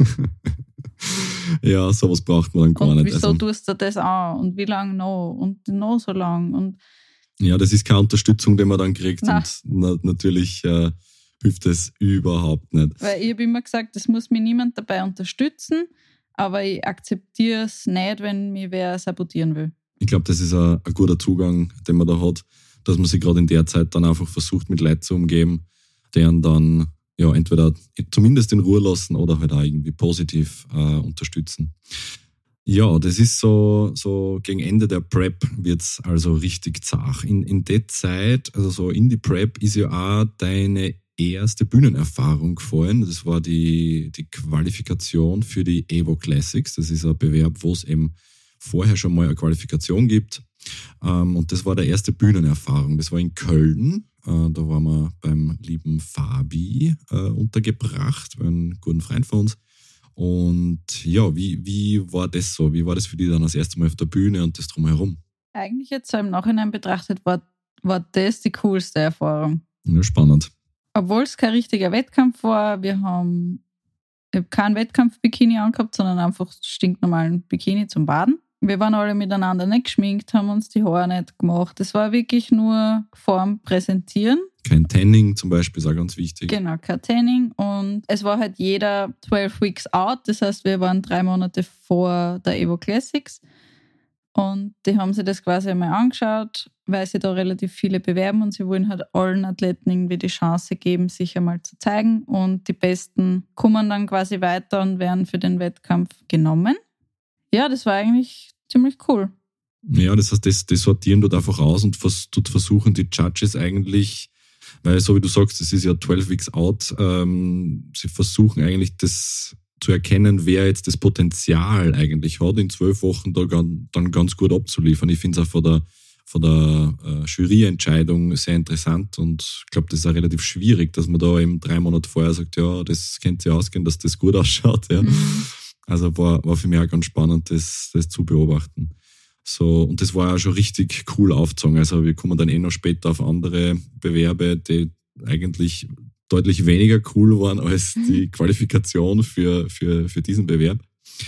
[SPEAKER 1] Ja, sowas braucht man dann gar
[SPEAKER 2] und
[SPEAKER 1] nicht.
[SPEAKER 2] Wieso tust du das an und wie lange noch und noch so lang und
[SPEAKER 1] ja, das ist keine Unterstützung, die man dann kriegt. Nein. Und natürlich hilft das überhaupt nicht.
[SPEAKER 2] Weil ich habe immer gesagt, es muss mich niemand dabei unterstützen, aber ich akzeptiere es nicht, wenn mich wer sabotieren will.
[SPEAKER 1] Ich glaube, das ist ein guter Zugang, den man da hat, dass man sich gerade in der Zeit dann einfach versucht, mit Leuten zu umgeben, deren dann ja entweder zumindest in Ruhe lassen oder halt auch irgendwie positiv unterstützen. Ja, das ist so gegen Ende der Prep wird's also richtig zart. In der Zeit, also so in die Prep, ist ja auch deine erste Bühnenerfahrung gefallen. Das war die Qualifikation für die Evo Classics. Das ist ein Bewerb, wo es eben vorher schon mal eine Qualifikation gibt. Und das war der erste Bühnenerfahrung. Das war in Köln. Da waren wir beim lieben Fabi untergebracht, einen guten Freund von uns. Und ja, wie war das so? Wie war das für dich dann das erste Mal auf der Bühne und das Drumherum?
[SPEAKER 2] Eigentlich jetzt so im Nachhinein betrachtet war das die coolste Erfahrung.
[SPEAKER 1] Ja, spannend.
[SPEAKER 2] Obwohl es kein richtiger Wettkampf war, ich habe keinen Wettkampf-Bikini angehabt, sondern einfach stinknormalen Bikini zum Baden. Wir waren alle miteinander nicht geschminkt, haben uns die Haare nicht gemacht. Es war wirklich nur Form präsentieren.
[SPEAKER 1] Kein Tanning zum Beispiel ist auch ganz wichtig.
[SPEAKER 2] Genau, kein Tanning. Und es war halt jeder 12 Weeks out. Das heißt, wir waren 3 Monate vor der Evo Classics. Und die haben sich das quasi einmal angeschaut, weil sie da relativ viele bewerben und sie wollen halt allen Athleten irgendwie die Chance geben, sich einmal zu zeigen. Und die Besten kommen dann quasi weiter und werden für den Wettkampf genommen. Ja, das war eigentlich ziemlich cool.
[SPEAKER 1] Ja, das heißt, das sortieren dort einfach aus und dort versuchen die Judges eigentlich, weil so wie du sagst, das ist ja 12 Weeks out, sie versuchen eigentlich das zu erkennen, wer jetzt das Potenzial eigentlich hat, in 12 Wochen da dann ganz gut abzuliefern. Ich finde es auch von der Juryentscheidung sehr interessant und ich glaube, das ist auch relativ schwierig, dass man da eben 3 Monate vorher sagt, ja, das könnte sich ausgehen, dass das gut ausschaut. Ja. Also war für mich auch ganz spannend, das zu beobachten. So, und das war ja schon richtig cool aufgezogen. Also wir kommen dann noch später auf andere Bewerbe, die eigentlich deutlich weniger cool waren als die Qualifikation für diesen Bewerb.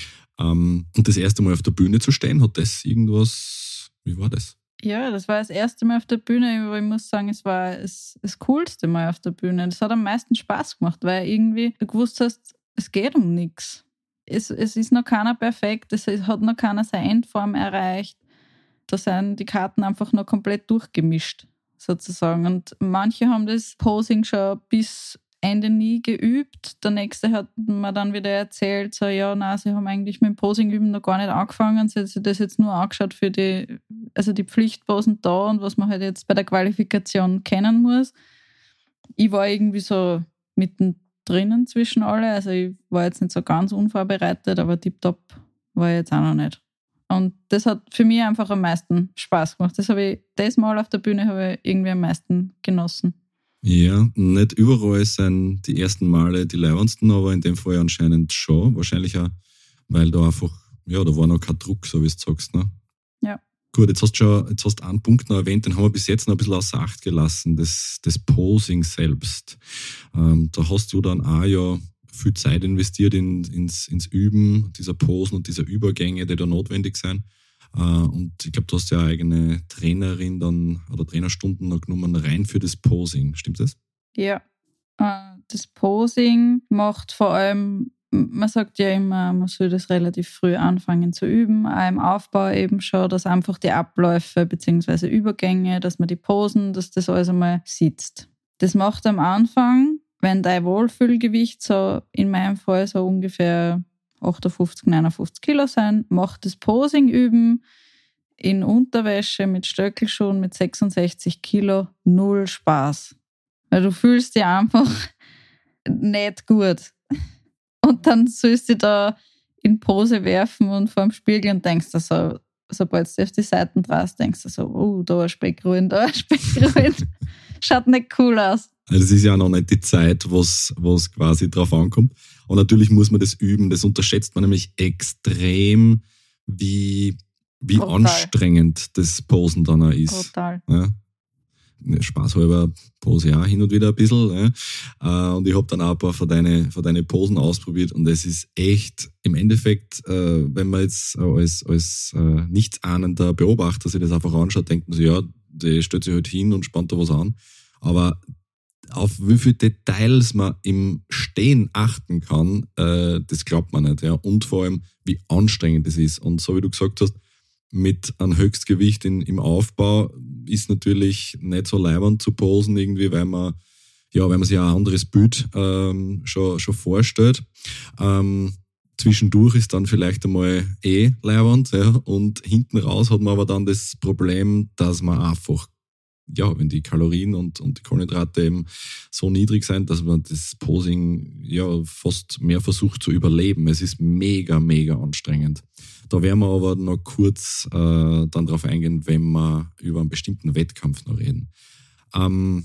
[SPEAKER 1] Und das erste Mal auf der Bühne zu stehen, hat das irgendwas, wie war das?
[SPEAKER 2] Ja, das war das erste Mal auf der Bühne, aber ich muss sagen, es war das coolste Mal auf der Bühne. Das hat am meisten Spaß gemacht, weil irgendwie du gewusst hast, es geht um nichts. Es ist noch keiner perfekt, es hat noch keiner seine Endform erreicht. Da sind die Karten einfach noch komplett durchgemischt, sozusagen. Und manche haben das Posing schon bis Ende nie geübt. Der nächste hat mir dann wieder erzählt, so, ja, nein, sie haben eigentlich mit dem Posing üben noch gar nicht angefangen. Sie haben sich das jetzt nur angeschaut für die Pflichtposen da und was man halt jetzt bei der Qualifikation kennen muss. Ich war irgendwie so mittendrin zwischen alle. Also ich war jetzt nicht so ganz unvorbereitet, aber tipptopp war ich jetzt auch noch nicht. Und das hat für mich einfach am meisten Spaß gemacht. Das Mal auf der Bühne habe ich irgendwie am meisten genossen.
[SPEAKER 1] Ja, nicht überall sind die ersten Male die leibendsten, aber in dem Fall anscheinend schon. Wahrscheinlich auch, weil da einfach, ja, da war noch kein Druck, so wie du sagst, ne?
[SPEAKER 2] Ja.
[SPEAKER 1] Gut, jetzt hast du einen Punkt noch erwähnt, den haben wir bis jetzt noch ein bisschen außer Acht gelassen, das Posing selbst. Da hast du dann auch ja viel Zeit investiert ins Üben dieser Posen und dieser Übergänge, die da notwendig sind. Und ich glaube, du hast ja eine eigene Trainerin dann oder Trainerstunden noch genommen, rein für das Posing. Stimmt das?
[SPEAKER 2] Ja. Das Posing macht vor allem, man sagt ja immer, man soll das relativ früh anfangen zu üben, auch im Aufbau eben schon, dass einfach die Abläufe bzw. Übergänge, dass man die Posen, dass das alles einmal sitzt. Das macht am Anfang, wenn dein Wohlfühlgewicht so in meinem Fall so ungefähr 58, 59 Kilo sein, macht das Posing üben in Unterwäsche mit Stöckelschuhen mit 66 Kilo 0 Spaß. Weil du fühlst dich einfach nicht gut. Und dann sollst du dich da in Pose werfen und vor dem Spiegel und denkst dir so, sobald du auf die Seiten drehst, denkst du so, da ein Speckruhen, da ein Speckruhen. Schaut nicht cool aus.
[SPEAKER 1] Also das ist ja noch nicht die Zeit, was quasi drauf ankommt. Und natürlich muss man das üben. Das unterschätzt man nämlich extrem, wie anstrengend das Posen dann auch ist.
[SPEAKER 2] Total.
[SPEAKER 1] Ja. Spaßhalber pose ich auch hin und wieder ein bisschen. Ja. Und ich habe dann auch ein paar von deine Posen ausprobiert. Und es ist echt, im Endeffekt, wenn man jetzt als nichtsahnender Beobachter sich das einfach anschaut, denkt man sich, ja, der stellt sich halt hin und spannt da was an. Aber auf wie viele Details man im Stehen achten kann, das glaubt man nicht. Ja. Und vor allem, wie anstrengend das ist. Und so wie du gesagt hast, mit einem Höchstgewicht im Aufbau ist natürlich nicht so leibernd zu posen irgendwie, weil man sich auch ein anderes Bild schon vorstellt. Zwischendurch ist dann vielleicht einmal leibernd, ja, und hinten raus hat man aber dann das Problem, dass man einfach, ja, wenn die Kalorien und die Kohlenhydrate eben so niedrig sind, dass man das Posing ja fast mehr versucht zu überleben. Es ist mega, mega anstrengend. Da werden wir aber noch kurz dann drauf eingehen, wenn wir über einen bestimmten Wettkampf noch reden.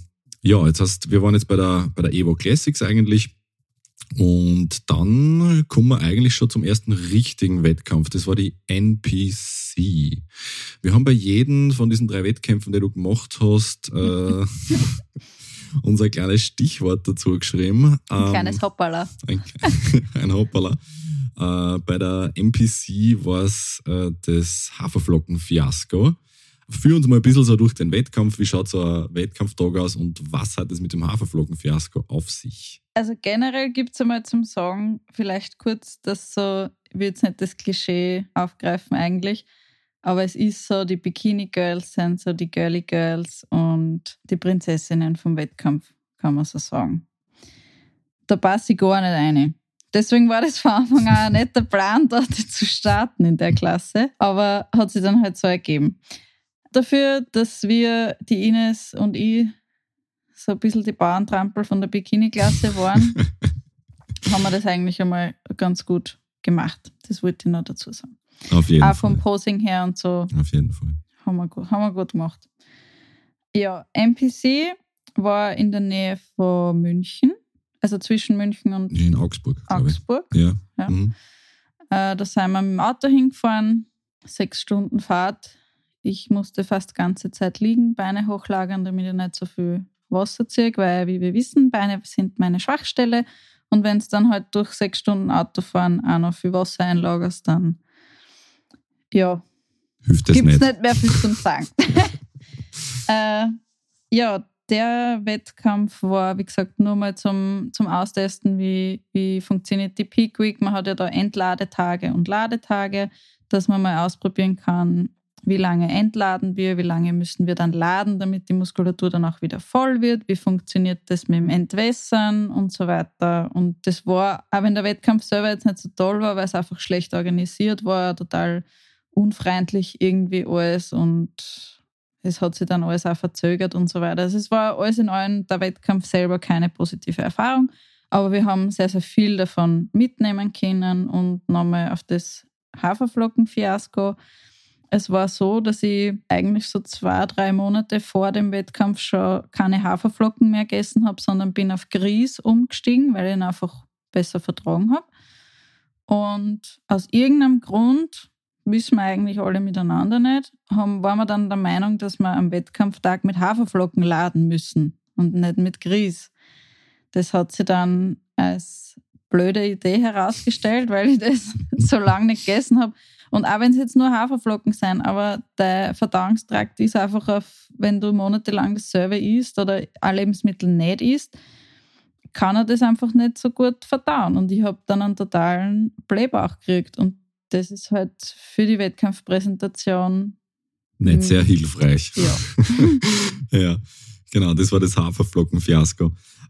[SPEAKER 1] Ja, wir waren jetzt bei der Evo Classics eigentlich. Und dann kommen wir eigentlich schon zum ersten richtigen Wettkampf. Das war die NPC. Wir haben bei jedem von diesen 3 Wettkämpfen, die du gemacht hast, unser kleines Stichwort dazu geschrieben.
[SPEAKER 2] Ein kleines Hoppala.
[SPEAKER 1] Ein Hoppala. Bei der NPC war es das Haferflocken-Fiasko. Führ uns mal ein bisschen so durch den Wettkampf. Wie schaut so ein Wettkampftag aus und was hat es mit dem Haferflocken-Fiasko auf sich?
[SPEAKER 2] Also generell gibt es einmal zum Sagen, vielleicht kurz, dass so, ich will jetzt nicht das Klischee aufgreifen eigentlich, aber es ist so, die Bikini-Girls sind so die Girly-Girls und die Prinzessinnen vom Wettkampf, kann man so sagen. Da passe ich gar nicht rein. Deswegen war das von Anfang an nicht der Plan, dort zu starten in der Klasse, aber hat sich dann halt so ergeben. Dafür, dass wir, die Ines und ich, so ein bisschen die Bauerntrampel von der Bikini-Klasse waren, haben wir das eigentlich einmal ganz gut gemacht. Das wollte ich noch dazu sagen.
[SPEAKER 1] Auf jeden Fall.
[SPEAKER 2] Auch vom Posing her und so.
[SPEAKER 1] Auf jeden Fall.
[SPEAKER 2] Haben wir gut gemacht. Ja, NPC war in der Nähe von München, also zwischen München und
[SPEAKER 1] in Augsburg.
[SPEAKER 2] Augsburg.
[SPEAKER 1] Ja.
[SPEAKER 2] Ja. Da sind wir mit dem Auto hingefahren, 6 Stunden Fahrt. Ich musste fast die ganze Zeit liegen, Beine hochlagern, damit ich nicht so viel Wasser ziehe, weil, wie wir wissen, Beine sind meine Schwachstelle. Und wenn es dann halt durch 6 Stunden Autofahren auch noch viel Wasser einlagerst, dann
[SPEAKER 1] hilft das
[SPEAKER 2] gibt es
[SPEAKER 1] nicht.
[SPEAKER 2] nicht mehr viel zum Sagen. Ja, der Wettkampf war, wie gesagt, nur mal zum Austesten, wie funktioniert die Peak Week. Man hat ja da Entladetage und Ladetage, dass man mal ausprobieren kann, wie lange entladen wir, wie lange müssen wir dann laden, damit die Muskulatur dann auch wieder voll wird, wie funktioniert das mit dem Entwässern und so weiter. Und das war, auch wenn der Wettkampf selber jetzt nicht so toll war, weil es einfach schlecht organisiert war, total unfreundlich irgendwie alles und es hat sich dann alles auch verzögert und so weiter. Also es war alles in allem der Wettkampf selber keine positive Erfahrung, aber wir haben sehr, sehr viel davon mitnehmen können und nochmal auf das Haferflocken-Fiasko. Es war so, dass ich eigentlich so 2-3 Monate vor dem Wettkampf schon keine Haferflocken mehr gegessen habe, sondern bin auf Grieß umgestiegen, weil ich ihn einfach besser vertragen habe. Und aus irgendeinem Grund, wissen wir eigentlich alle miteinander nicht, waren wir dann der Meinung, dass wir am Wettkampftag mit Haferflocken laden müssen und nicht mit Grieß. Das hat sich dann als blöde Idee herausgestellt, weil ich das so lange nicht gegessen habe. Und auch wenn es jetzt nur Haferflocken sind, aber der Verdauungstrakt ist einfach auf, wenn du monatelang dasselbe isst oder ein Lebensmittel nicht isst, kann er das einfach nicht so gut verdauen. Und ich habe dann einen totalen Blähbauch gekriegt. Und das ist halt für die Wettkampfpräsentation
[SPEAKER 1] nicht sehr hilfreich.
[SPEAKER 2] Ja.
[SPEAKER 1] Ja, genau, das war das Haferflocken-Fiasko.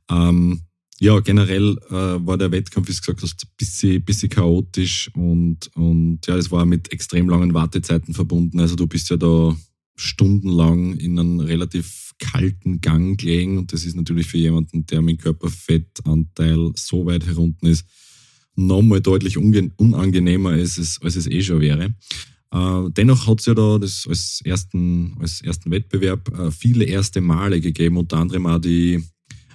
[SPEAKER 1] Ja, generell war der Wettkampf, wie du gesagt hast, ein bisschen chaotisch und ja, das war mit extrem langen Wartezeiten verbunden. Also du bist ja da stundenlang in einem relativ kalten Gang gelegen und das ist natürlich für jemanden, der mit Körperfettanteil so weit herunten ist, nochmal deutlich unangenehmer, als es eh schon wäre. Dennoch hat es ja da das als ersten Wettbewerb viele erste Male gegeben, unter anderem auch die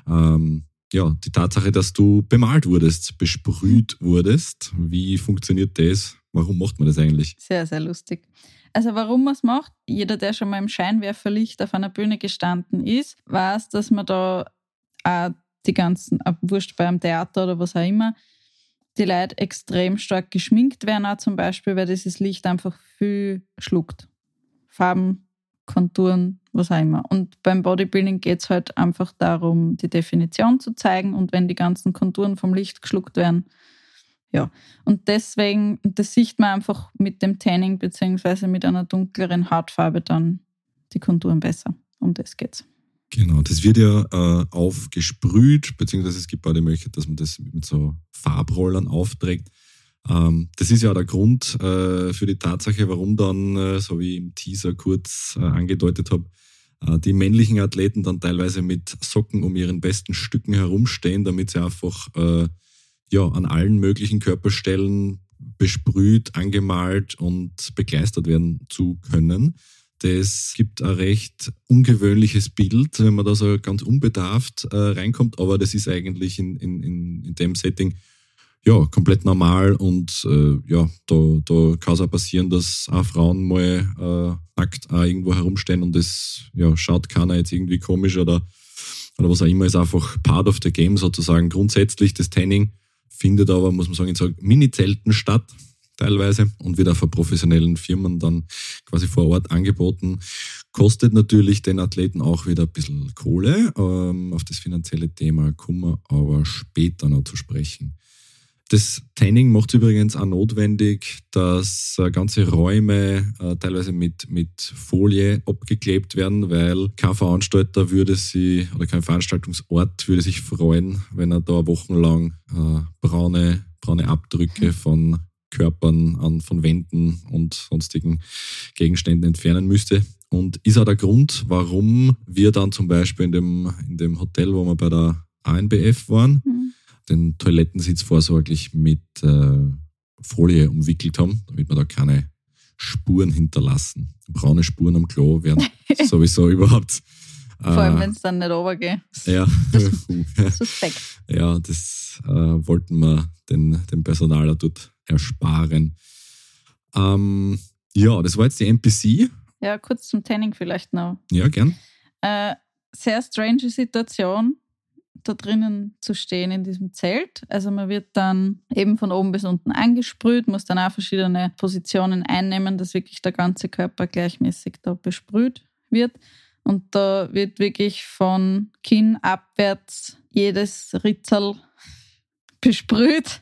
[SPEAKER 1] Tatsache, dass du bemalt wurdest, besprüht wurdest. Wie funktioniert das? Warum macht man das eigentlich?
[SPEAKER 2] Sehr, sehr lustig. Also warum man es macht, jeder, der schon mal im Scheinwerferlicht auf einer Bühne gestanden ist, weiß, dass man da auch die ganzen, wurscht bei einem Theater oder was auch immer, die Leute extrem stark geschminkt werden auch zum Beispiel, weil dieses Licht einfach viel schluckt. Farben, Konturen, was auch immer. Und beim Bodybuilding geht es halt einfach darum, die Definition zu zeigen und wenn die ganzen Konturen vom Licht geschluckt werden, ja. Und deswegen, das sieht man einfach mit dem Tanning beziehungsweise mit einer dunkleren Hautfarbe dann die Konturen besser. Um das geht's.
[SPEAKER 1] Genau, das wird ja aufgesprüht, beziehungsweise es gibt auch die Möglichkeit, dass man das mit so Farbrollern aufträgt. Das ist ja auch der Grund für die Tatsache, warum dann, so wie ich im Teaser kurz angedeutet habe, die männlichen Athleten dann teilweise mit Socken um ihren besten Stücken herumstehen, damit sie einfach an allen möglichen Körperstellen besprüht, angemalt und bekleistert werden zu können. Das gibt ein recht ungewöhnliches Bild, wenn man da so ganz unbedarft reinkommt, aber das ist eigentlich in dem Setting ja komplett normal und da kann es auch passieren, dass auch Frauen mal nackt auch irgendwo herumstehen und das schaut keiner jetzt irgendwie komisch oder was auch immer, ist einfach part of the game sozusagen. Grundsätzlich das Tanning findet aber, muss man sagen, in so Mini-Zelten statt teilweise und wird auch von professionellen Firmen dann quasi vor Ort angeboten. Kostet natürlich den Athleten auch wieder ein bisschen Kohle. Auf das finanzielle Thema kommen wir aber später noch zu sprechen. Das Tanning macht es übrigens auch notwendig, dass ganze Räume teilweise mit Folie abgeklebt werden, weil kein Veranstalter oder kein Veranstaltungsort würde sich freuen, wenn er da wochenlang braune Abdrücke von Körpern von Wänden und sonstigen Gegenständen entfernen müsste. Und ist auch der Grund, warum wir dann zum Beispiel in dem Hotel, wo wir bei der ANBF waren, den Toilettensitz vorsorglich mit Folie umwickelt haben, damit wir da keine Spuren hinterlassen. Braune Spuren am Klo werden sowieso überhaupt.
[SPEAKER 2] Vor allem, wenn es dann nicht runtergeht.
[SPEAKER 1] Ja,
[SPEAKER 2] suspekt.
[SPEAKER 1] Ja, das wollten wir dem Personal dort ersparen. Das war jetzt die NPC.
[SPEAKER 2] Ja, kurz zum Tanning vielleicht noch.
[SPEAKER 1] Ja, gern.
[SPEAKER 2] Sehr strange Situation, da drinnen zu stehen in diesem Zelt. Also man wird dann eben von oben bis unten angesprüht, muss dann auch verschiedene Positionen einnehmen, dass wirklich der ganze Körper gleichmäßig da besprüht wird. Und da wird wirklich von Kinn abwärts jedes Ritzel besprüht.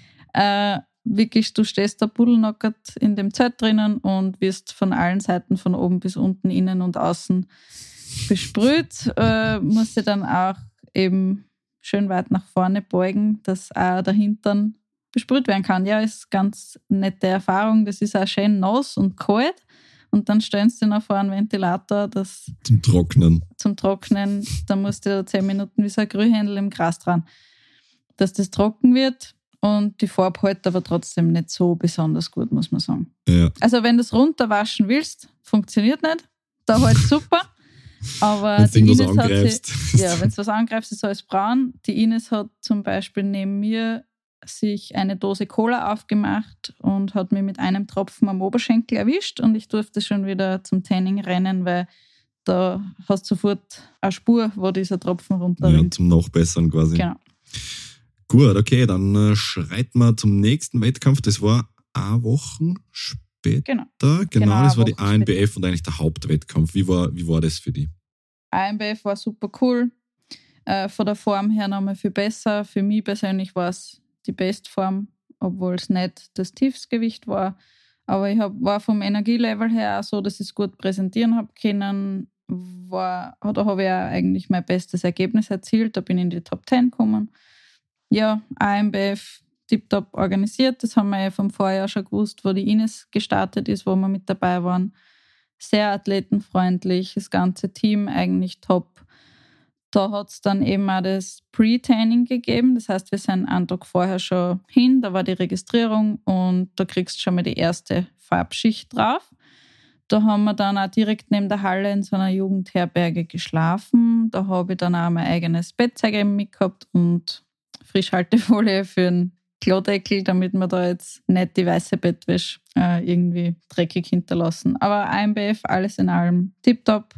[SPEAKER 2] Wirklich, du stehst da pudelnackert in dem Zelt drinnen und wirst von allen Seiten, von oben bis unten, innen und außen besprüht. Musst dir dann auch eben schön weit nach vorne beugen, dass auch der Hintern besprüht werden kann. Ja, ist ganz nette Erfahrung. Das ist auch schön nass und kalt. Und dann stellen sie noch vor einen Ventilator.
[SPEAKER 1] Zum Trocknen.
[SPEAKER 2] Da musst du da 10 Minuten wie so ein Grühhändel im Gras dran. Dass das trocken wird. Und die Farbe hält aber trotzdem nicht so besonders gut, muss man sagen.
[SPEAKER 1] Ja.
[SPEAKER 2] Also wenn du es runterwaschen willst, funktioniert nicht. Da halt super. Aber
[SPEAKER 1] wenn
[SPEAKER 2] die
[SPEAKER 1] du
[SPEAKER 2] Ines
[SPEAKER 1] angreifst.
[SPEAKER 2] wenn du was angreifst, ist alles braun. Die Ines hat zum Beispiel neben mir sich eine Dose Cola aufgemacht und hat mich mit einem Tropfen am Oberschenkel erwischt und ich durfte schon wieder zum Tanning rennen, weil da hast du sofort eine Spur, wo dieser Tropfen runterrinnt.
[SPEAKER 1] Ja, zum Nachbessern quasi.
[SPEAKER 2] Genau.
[SPEAKER 1] Gut, okay, dann schreiten wir zum nächsten Wettkampf. Das war eine Woche später. Genau, das war die ANBF später. Und eigentlich der Hauptwettkampf. Wie war das für dich?
[SPEAKER 2] ANBF war super cool. Von der Form her nochmal viel besser. Für mich persönlich war es die Bestform, obwohl es nicht das Tiefsgewicht war. Aber ich war vom Energielevel her auch so, dass ich es gut präsentieren habe können. Da habe ich auch eigentlich mein bestes Ergebnis erzielt. Da bin ich in die Top 10 gekommen. Ja, ANBF tiptop organisiert. Das haben wir ja vom Vorjahr schon gewusst, wo die Ines gestartet ist, wo wir mit dabei waren. Sehr athletenfreundlich, das ganze Team eigentlich top. Da hat es dann eben auch das Pre-Tanning gegeben. Das heißt, wir sind einen Tag vorher schon hin, da war die Registrierung und da kriegst du schon mal die erste Farbschicht drauf. Da haben wir dann auch direkt neben der Halle in so einer Jugendherberge geschlafen. Da habe ich dann auch mein eigenes Bettzeug mitgehabt und Frischhaltefolie für den Klodeckel, damit wir da jetzt nicht die weiße Bettwäsche irgendwie dreckig hinterlassen. Aber ANBF, alles in allem tipptopp,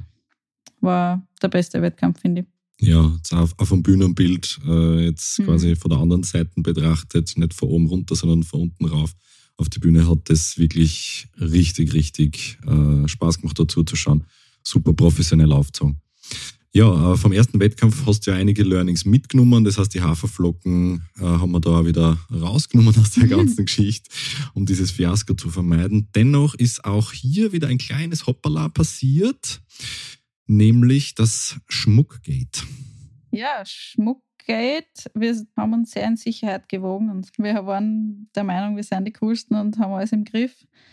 [SPEAKER 2] war der beste Wettkampf, finde ich.
[SPEAKER 1] Ja, jetzt auch vom Bühnenbild jetzt quasi von der anderen Seite betrachtet, nicht von oben runter, sondern von unten rauf. Auf die Bühne hat das wirklich richtig, richtig Spaß gemacht, dazu zu schauen. Super professionell aufgezogen. Ja, vom ersten Wettkampf hast du ja einige Learnings mitgenommen. Das heißt, die Haferflocken haben wir da wieder rausgenommen aus der ganzen Geschichte, um dieses Fiasko zu vermeiden. Dennoch ist auch hier wieder ein kleines Hoppala passiert, nämlich das Schmuckgate.
[SPEAKER 2] Ja, Schmuckgate. Wir haben uns sehr in Sicherheit gewogen und wir waren der Meinung, wir sind die Coolsten und haben alles im Griff.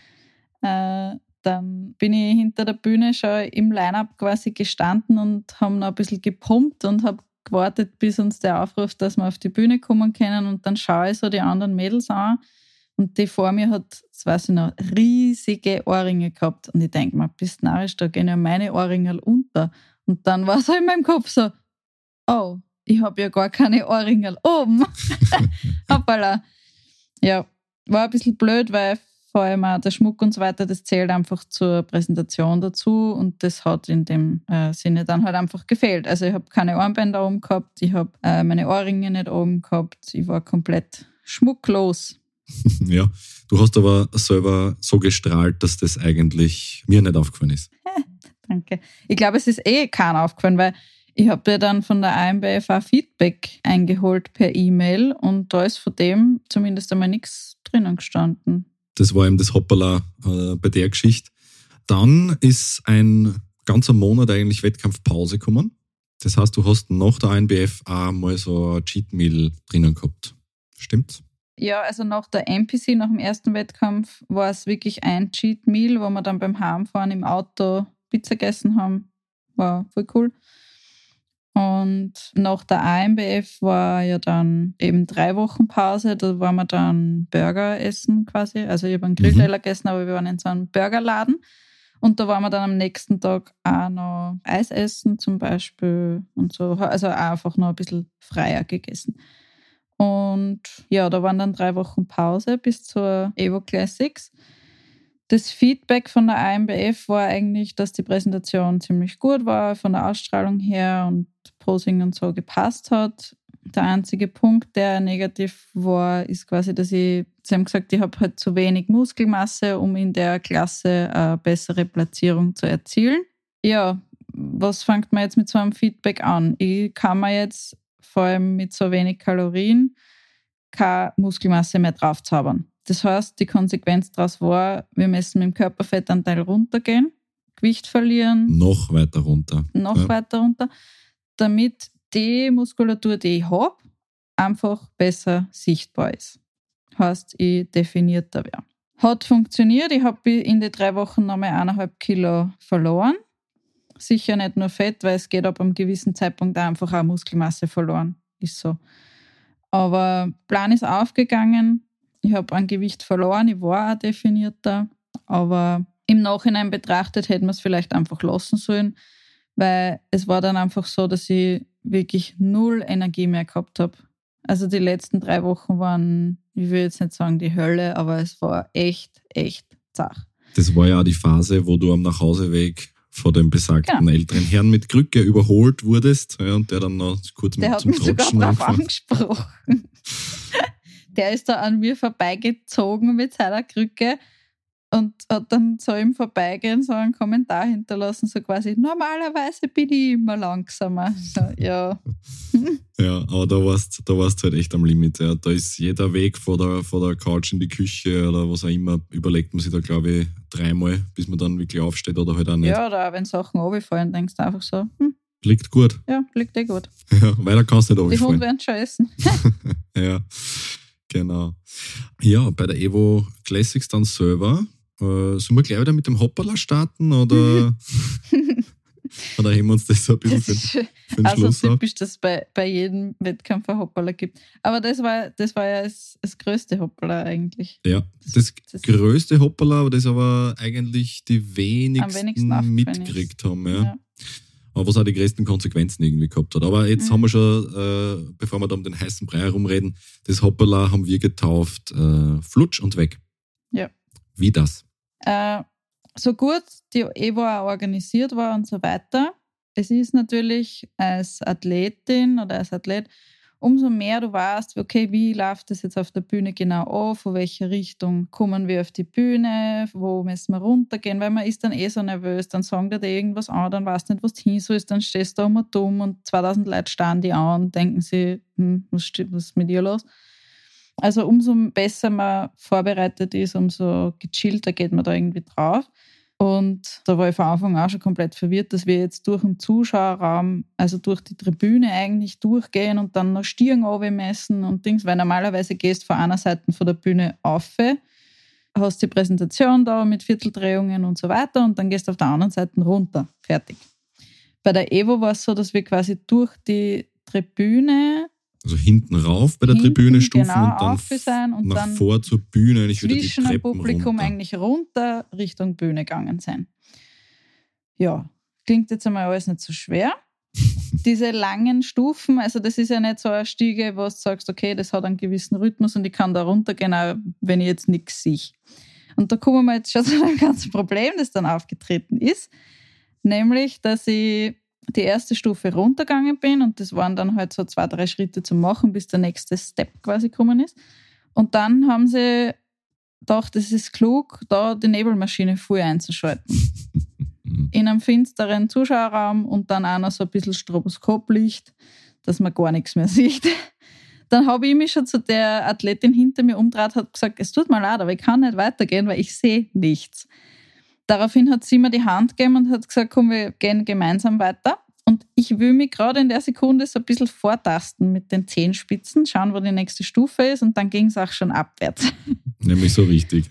[SPEAKER 2] Dann bin ich hinter der Bühne schon im Line-Up quasi gestanden und haben noch ein bisschen gepumpt und habe gewartet, bis uns der aufruft, dass wir auf die Bühne kommen können. Und dann schaue ich so die anderen Mädels an Und die vor mir hat, das weiß ich noch, riesige Ohrringe gehabt. Und ich denke mir, bist narrisch, da gehen ja meine Ohrringe unter. Und dann war es in meinem Kopf so, oh, ich habe ja gar keine Ohrringe oben. Hoppala. Ja, war ein bisschen blöd, weil vor allem auch der Schmuck und so weiter, das zählt einfach zur Präsentation dazu und das hat in dem Sinne dann halt einfach gefehlt. Also ich habe keine Armbänder oben gehabt, ich habe meine Ohrringe nicht oben gehabt, ich war komplett schmucklos.
[SPEAKER 1] Ja, du hast aber selber so gestrahlt, dass das eigentlich mir nicht aufgefallen ist.
[SPEAKER 2] Danke. Ich glaube, es ist keiner aufgefallen, weil ich habe dir dann von der AMBF auch Feedback eingeholt per E-Mail und da ist von dem zumindest einmal nichts drinnen gestanden.
[SPEAKER 1] Das war eben das Hoppala bei der Geschichte. Dann ist ein ganzer Monat eigentlich Wettkampfpause gekommen. Das heißt, du hast nach der ANBF auch mal so ein Cheat Meal drinnen gehabt. Stimmt's?
[SPEAKER 2] Ja, also nach der NPC, nach dem ersten Wettkampf, war es wirklich ein Cheat Meal, wo wir dann beim Heimfahren im Auto Pizza gegessen haben. War voll cool. Und nach der AMBF war ja dann eben 3 Wochen Pause. Da waren wir dann Burger essen quasi. Also ich habe einen Grillteller gegessen, aber wir waren in so einem Burgerladen. Und da waren wir dann am nächsten Tag auch noch Eis essen zum Beispiel und so. Also auch einfach noch ein bisschen freier gegessen. Und ja, da waren dann 3 Wochen Pause bis zur Evo Classics. Das Feedback von der AMBF war eigentlich, dass die Präsentation ziemlich gut war, von der Ausstrahlung her und Posing und so gepasst hat. Der einzige Punkt, der negativ war, ist quasi, dass sie haben gesagt, ich habe halt zu wenig Muskelmasse, um in der Klasse eine bessere Platzierung zu erzielen. Ja, was fängt man jetzt mit so einem Feedback an? Ich kann mir jetzt vor allem mit so wenig Kalorien keine Muskelmasse mehr draufzaubern. Das heißt, die Konsequenz daraus war, wir müssen mit dem Körperfettanteil runtergehen, Gewicht verlieren.
[SPEAKER 1] Noch weiter runter.
[SPEAKER 2] Weiter runter, damit die Muskulatur, die ich habe, einfach besser sichtbar ist. Heißt, ich definierter wäre. Hat funktioniert. Ich habe in den 3 Wochen nochmal 1,5 Kilo verloren. Sicher nicht nur Fett, weil es geht ab einem gewissen Zeitpunkt einfach auch Muskelmasse verloren. Ist so. Aber Plan ist aufgegangen. Ich habe an Gewicht verloren, ich war auch definierter, aber im Nachhinein betrachtet hätten wir es vielleicht einfach lassen sollen, weil es war dann einfach so, dass ich wirklich 0 Energie mehr gehabt habe. Also die letzten 3 Wochen waren, ich will jetzt nicht sagen die Hölle, aber es war echt zach.
[SPEAKER 1] Das war ja auch die Phase, wo du am Nachhauseweg vor dem besagten älteren Herrn mit Krücke überholt wurdest, ja, und der dann noch kurz
[SPEAKER 2] der
[SPEAKER 1] mit zum Trotschen
[SPEAKER 2] hat mich sogar drauf angesprochen. Der ist da an mir vorbeigezogen mit seiner Krücke und hat dann so im Vorbeigehen so einen Kommentar hinterlassen, so quasi, normalerweise bin ich immer langsamer. So, ja.
[SPEAKER 1] Ja, aber da warst du halt echt am Limit. Ja. Da ist jeder Weg von der Couch in die Küche oder was auch immer, überlegt man sich da, glaube ich, 3-mal, bis man dann wirklich aufsteht oder halt auch nicht.
[SPEAKER 2] Ja, oder auch wenn Sachen runterfallen, denkst du einfach so,
[SPEAKER 1] liegt gut.
[SPEAKER 2] Ja, liegt gut.
[SPEAKER 1] Ja, weiter kannst du nicht runterfallen.
[SPEAKER 2] Die Hunde werden schon essen.
[SPEAKER 1] Ja. Genau. Ja, bei der Evo Classics dann selber, sollen wir gleich wieder mit dem Hoppala starten oder heben wir uns das so ein bisschen für den Schluss
[SPEAKER 2] also typisch, dass es bei jedem Wettkampf ein Hoppala gibt. Aber das war ja das größte Hoppala eigentlich.
[SPEAKER 1] Ja, das größte Hoppala, aber das aber eigentlich die wenigsten mitgekriegt haben. Ja. Aber was auch die größten Konsequenzen irgendwie gehabt hat. Aber jetzt haben wir schon, bevor wir da um den heißen Brei herumreden, das Hoppala haben wir getauft, Flutsch und weg.
[SPEAKER 2] Ja.
[SPEAKER 1] Wie das?
[SPEAKER 2] So gut die Evo auch organisiert war und so weiter, es ist natürlich als Athletin oder als Athlet, umso mehr du weißt, okay, wie läuft das jetzt auf der Bühne genau an, von welcher Richtung kommen wir auf die Bühne, wo müssen wir runtergehen, weil man ist dann so nervös, dann sagen dir irgendwas an, dann weißt du nicht, was du hin sollst, dann stehst du da immer dumm und 2000 Leute starren die an und denken sich, was ist mit dir los? Also umso besser man vorbereitet ist, umso gechillter geht man da irgendwie drauf. Und da war ich von Anfang an schon komplett verwirrt, dass wir jetzt durch den Zuschauerraum, also durch die Tribüne eigentlich durchgehen und dann noch Stirn runtermessen und Dings, weil normalerweise gehst du von einer Seite von der Bühne rauf, hast die Präsentation da mit Vierteldrehungen und so weiter und dann gehst du auf der anderen Seite runter. Fertig. Bei der Evo war es so, dass wir quasi durch die Tribüne
[SPEAKER 1] Also hinten rauf bei der Tribüne stufen
[SPEAKER 2] genau,
[SPEAKER 1] und dann nach vor zur Bühne eigentlich wieder die
[SPEAKER 2] Treppen zwischen dem Publikum
[SPEAKER 1] runter.
[SPEAKER 2] eigentlich runter Richtung Bühne gegangen sein. Ja, klingt jetzt einmal alles nicht so schwer. Diese langen Stufen, also das ist ja nicht so eine Stiege, wo du sagst, okay, das hat einen gewissen Rhythmus und ich kann da runtergehen, auch wenn ich jetzt nichts sehe. Und da kommen wir jetzt schon zu einem ganzen Problem, das dann aufgetreten ist. Nämlich, dass ich die erste Stufe runtergegangen bin und das waren dann halt so 2-3 Schritte zu machen, bis der nächste Step quasi gekommen ist. Und dann haben sie gedacht, es ist klug, da die Nebelmaschine voll einzuschalten. In einem finsteren Zuschauerraum und dann auch noch so ein bisschen Stroboskoplicht, dass man gar nichts mehr sieht. Dann habe ich mich schon zu der Athletin hinter mir umgedreht und gesagt, es tut mir leid, aber ich kann nicht weitergehen, weil ich sehe nichts. Daraufhin hat sie mir die Hand gegeben und hat gesagt, komm, wir gehen gemeinsam weiter. Und ich will mich gerade in der Sekunde so ein bisschen vortasten mit den Zehenspitzen, schauen, wo die nächste Stufe ist und dann ging es auch schon abwärts.
[SPEAKER 1] Nämlich so richtig.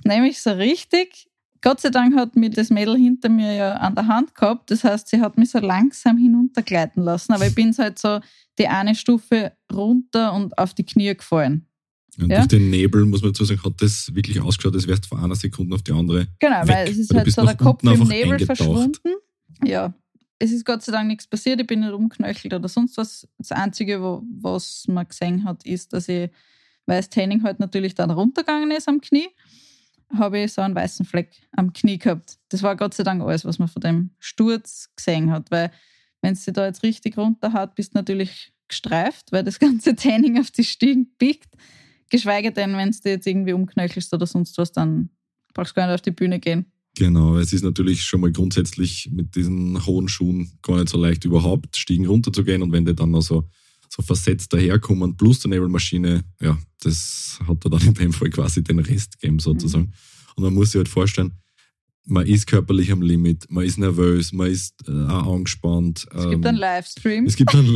[SPEAKER 2] Gott sei Dank hat mir das Mädel hinter mir ja an der Hand gehabt. Das heißt, sie hat mich so langsam hinuntergleiten lassen. Aber ich bin halt so die eine Stufe runter und auf die Knie gefallen.
[SPEAKER 1] Und durch den Nebel, muss man dazu sagen, hat das wirklich ausgeschaut, als wärst du von einer Sekunde auf die andere
[SPEAKER 2] Genau,
[SPEAKER 1] weg.
[SPEAKER 2] weil es ist halt so der Kopf im Nebel verschwunden. Ja, es ist Gott sei Dank nichts passiert. Ich bin nicht umknöchelt oder sonst was. Das Einzige, was man gesehen hat, ist, dass ich, weil das Training halt natürlich dann runtergegangen ist am Knie, habe ich so einen weißen Fleck am Knie gehabt. Das war Gott sei Dank alles, was man von dem Sturz gesehen hat, weil wenn es sich da jetzt richtig runterhaut, bist du natürlich gestreift, weil das ganze Training auf die Stiegen biegt. Geschweige denn, wenn du jetzt irgendwie umknöchelst oder sonst was, dann brauchst du gar nicht auf die Bühne gehen.
[SPEAKER 1] Genau, es ist natürlich schon mal grundsätzlich mit diesen hohen Schuhen gar nicht so leicht, überhaupt Stiegen runterzugehen. Und wenn die dann noch so versetzt daherkommen, plus die Nebelmaschine, ja, das hat da dann in dem Fall quasi den Rest gegeben sozusagen. Und man muss sich halt vorstellen, man ist körperlich am Limit, man ist nervös, man ist auch angespannt.
[SPEAKER 2] Es gibt einen Livestream.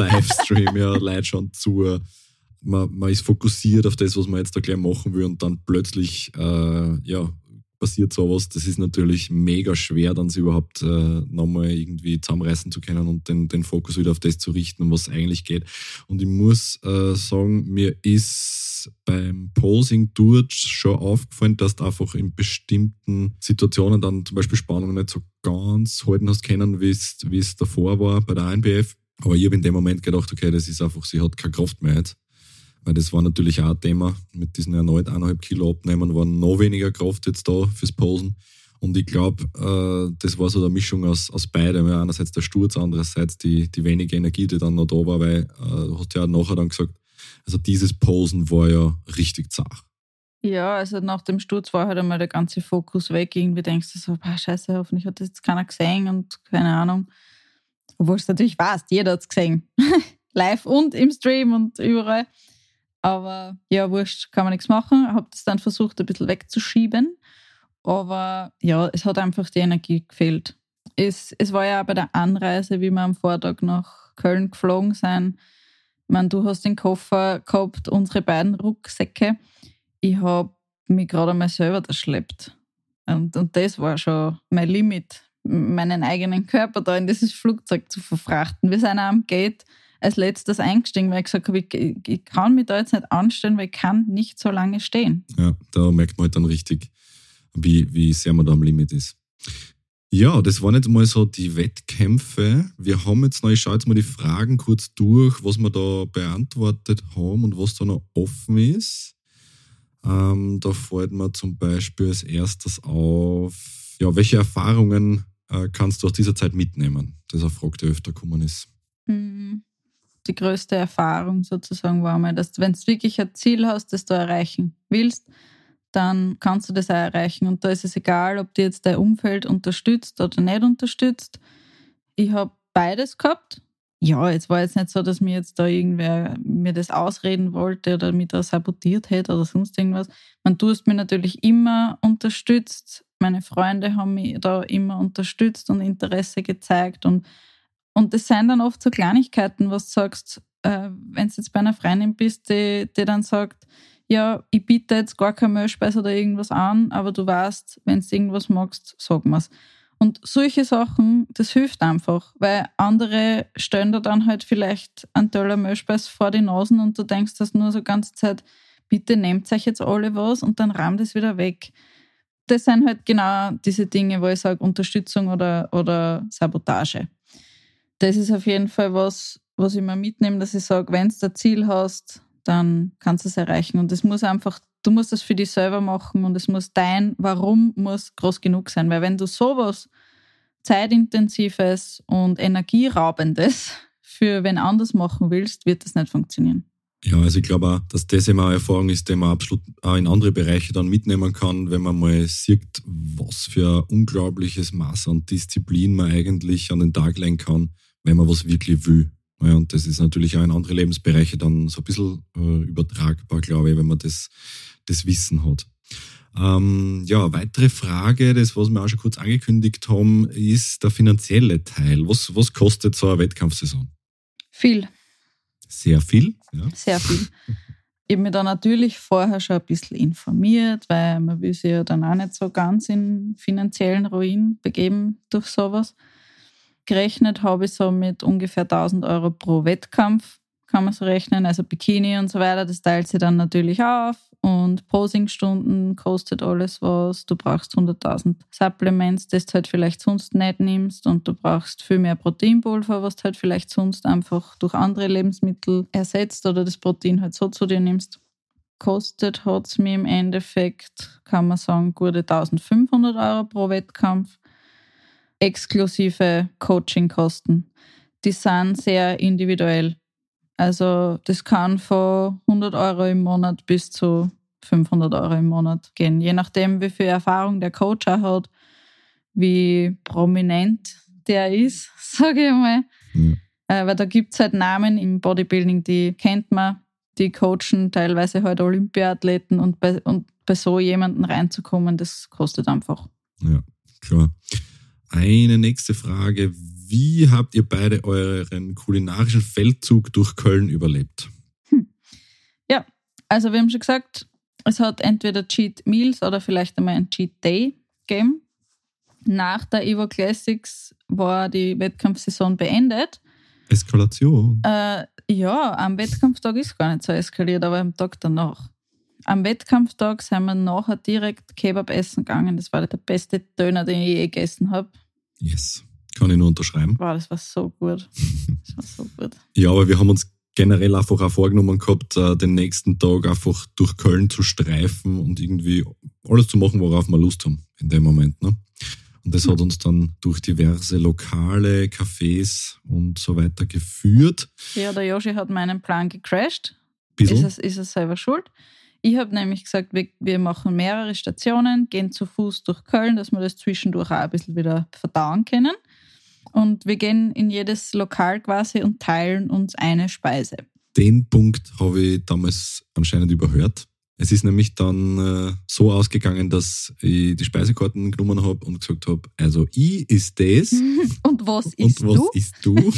[SPEAKER 1] Ja, Leute schauen zu. Man ist fokussiert auf das, was man jetzt da gleich machen will und dann plötzlich passiert sowas. Das ist natürlich mega schwer, dann sich überhaupt nochmal irgendwie zusammenreißen zu können und den Fokus wieder auf das zu richten, um was es eigentlich geht. Und ich muss sagen, mir ist beim Posing dort schon aufgefallen, dass du einfach in bestimmten Situationen dann zum Beispiel Spannung nicht so ganz halten hast können, wie es davor war bei der INBF. Aber ich habe in dem Moment gedacht, okay, das ist einfach, sie hat keine Kraft mehr jetzt. Weil das war natürlich auch ein Thema. Mit diesen erneut 1,5 Kilo abnehmen war noch weniger Kraft jetzt da fürs Posen. Und ich glaube, das war so eine Mischung aus beidem. Ja, einerseits der Sturz, andererseits die wenige Energie, die dann noch da war, weil du hast ja nachher dann gesagt, also dieses Posen war ja richtig zart.
[SPEAKER 2] Ja, also nach dem Sturz war halt einmal der ganze Fokus weg. Irgendwie denkst du so, scheiße, hoffentlich hat das jetzt keiner gesehen und keine Ahnung. Obwohl es natürlich weißt, jeder hat es gesehen. Live und im Stream und überall. Aber ja, wurscht, kann man nichts machen. Ich habe das dann versucht, ein bisschen wegzuschieben. Aber ja, es hat einfach die Energie gefehlt. Es war ja auch bei der Anreise, wie wir am Vortag nach Köln geflogen sind. Ich meine, du hast den Koffer gehabt, unsere beiden Rucksäcke. Ich habe mich gerade einmal selber erschleppt. Und das war schon mein Limit, meinen eigenen Körper da in dieses Flugzeug zu verfrachten. Wir sind auch am Gate als letztes eingestiegen, weil ich gesagt habe, ich kann mich da jetzt nicht anstellen, weil ich kann nicht so lange stehen.
[SPEAKER 1] Ja, da merkt man halt dann richtig, wie sehr man da am Limit ist. Ja, das waren jetzt mal so die Wettkämpfe. Wir haben jetzt noch, ich schaue jetzt mal die Fragen kurz durch, was wir da beantwortet haben und was da noch offen ist. Da fällt mir zum Beispiel als erstes auf, ja, welche Erfahrungen kannst du aus dieser Zeit mitnehmen? Das ist eine Frage, die öfter gekommen ist.
[SPEAKER 2] Die größte Erfahrung sozusagen war mal, dass wenn du wirklich ein Ziel hast, das du erreichen willst, dann kannst du das auch erreichen. Und da ist es egal, ob dir jetzt dein Umfeld unterstützt oder nicht unterstützt. Ich habe beides gehabt. Ja, jetzt war jetzt nicht so, dass mir jetzt da irgendwer mir das ausreden wollte oder mich da sabotiert hätte oder sonst irgendwas. Du hast mich natürlich immer unterstützt. Meine Freunde haben mich da immer unterstützt und Interesse gezeigt. Und das sind dann oft so Kleinigkeiten, was du sagst, wenn du jetzt bei einer Freundin bist, die dann sagt, ja, ich biete jetzt gar keine Mehlspeise oder irgendwas an, aber du weißt, wenn du irgendwas magst, sag mir's. Und solche Sachen, das hilft einfach, weil andere stellen da dann halt vielleicht einen Teller Mehlspeis vor die Nasen und du denkst das nur so die ganze Zeit, bitte nehmt euch jetzt alle was und dann räumt es wieder weg. Das sind halt genau diese Dinge, wo ich sage, Unterstützung oder Sabotage. Das ist auf jeden Fall was ich mir mitnehme, dass ich sage, wenn du ein Ziel hast, dann kannst du es erreichen. Und es muss einfach, du musst das für dich selber machen und es muss dein Warum muss groß genug sein. Weil wenn du sowas Zeitintensives und Energieraubendes für wen anders machen willst, wird das nicht funktionieren.
[SPEAKER 1] Ja, also ich glaube auch, dass das immer eine Erfahrung ist, die man absolut auch in andere Bereiche dann mitnehmen kann, wenn man mal sieht, was für ein unglaubliches Maß an Disziplin man eigentlich an den Tag legen kann, wenn man was wirklich will. Ja, und das ist natürlich auch in andere Lebensbereiche dann so ein bisschen übertragbar, glaube ich, wenn man das Wissen hat. Ja, weitere Frage, das, was wir auch schon kurz angekündigt haben, ist der finanzielle Teil. Was kostet so eine Wettkampfsaison?
[SPEAKER 2] Viel.
[SPEAKER 1] Sehr viel? Ja.
[SPEAKER 2] Sehr viel. Ich habe mich da natürlich vorher schon ein bisschen informiert, weil man will sich ja dann auch nicht so ganz in finanziellen Ruin begeben durch sowas. Gerechnet habe ich so mit ungefähr 1.000 Euro pro Wettkampf, kann man so rechnen. Also Bikini und so weiter, das teilt sich dann natürlich auf. Und Posingstunden kostet alles was. Du brauchst 100.000 Supplements, das du halt vielleicht sonst nicht nimmst. Und du brauchst viel mehr Proteinpulver, was du halt vielleicht sonst einfach durch andere Lebensmittel ersetzt oder das Protein halt so zu dir nimmst. Kostet hat es mir im Endeffekt, kann man sagen, gute 1.500 Euro pro Wettkampf. Exklusive Coachingkosten. Die sind sehr individuell. Also das kann von 100 Euro im Monat bis zu 500 Euro im Monat gehen. Je nachdem, wie viel Erfahrung der Coach auch hat, wie prominent der ist, sage ich mal. Mhm. Weil da gibt es halt Namen im Bodybuilding, die kennt man, die coachen teilweise halt Olympiathleten und bei so jemandem reinzukommen, das kostet einfach.
[SPEAKER 1] Ja, klar. Eine nächste Frage. Wie habt ihr beide euren kulinarischen Feldzug durch Köln überlebt?
[SPEAKER 2] Ja, also wir haben schon gesagt, es hat entweder Cheat Meals oder vielleicht einmal ein Cheat Day gegeben. Nach der Evo Classics war die Wettkampfsaison beendet.
[SPEAKER 1] Eskalation?
[SPEAKER 2] Ja, am Wettkampftag ist gar nicht so eskaliert, aber am Tag danach. Am Wettkampftag sind wir nachher direkt Kebab essen gegangen. Das war der beste Döner, den ich je gegessen habe.
[SPEAKER 1] Yes, kann ich nur unterschreiben.
[SPEAKER 2] Wow, das war so gut. Das war so gut.
[SPEAKER 1] Ja, aber wir haben uns generell einfach auch vorgenommen gehabt, den nächsten Tag einfach durch Köln zu streifen und irgendwie alles zu machen, worauf wir Lust haben in dem Moment. Ne? Und das hat uns dann durch diverse Lokale, Cafés und so weiter geführt.
[SPEAKER 2] Ja, der Joshi hat meinen Plan gecrashed.
[SPEAKER 1] Bisschen.
[SPEAKER 2] Ist er selber schuld? Ich habe nämlich gesagt, wir machen mehrere Stationen, gehen zu Fuß durch Köln, dass wir das zwischendurch auch ein bisschen wieder verdauen können. Und wir gehen in jedes Lokal quasi und teilen uns eine Speise.
[SPEAKER 1] Den Punkt habe ich damals anscheinend überhört. Es ist nämlich dann so ausgegangen, dass ich die Speisekarten genommen habe und gesagt habe, also ich ist das.
[SPEAKER 2] Und was isst du?
[SPEAKER 1] Und was isst du?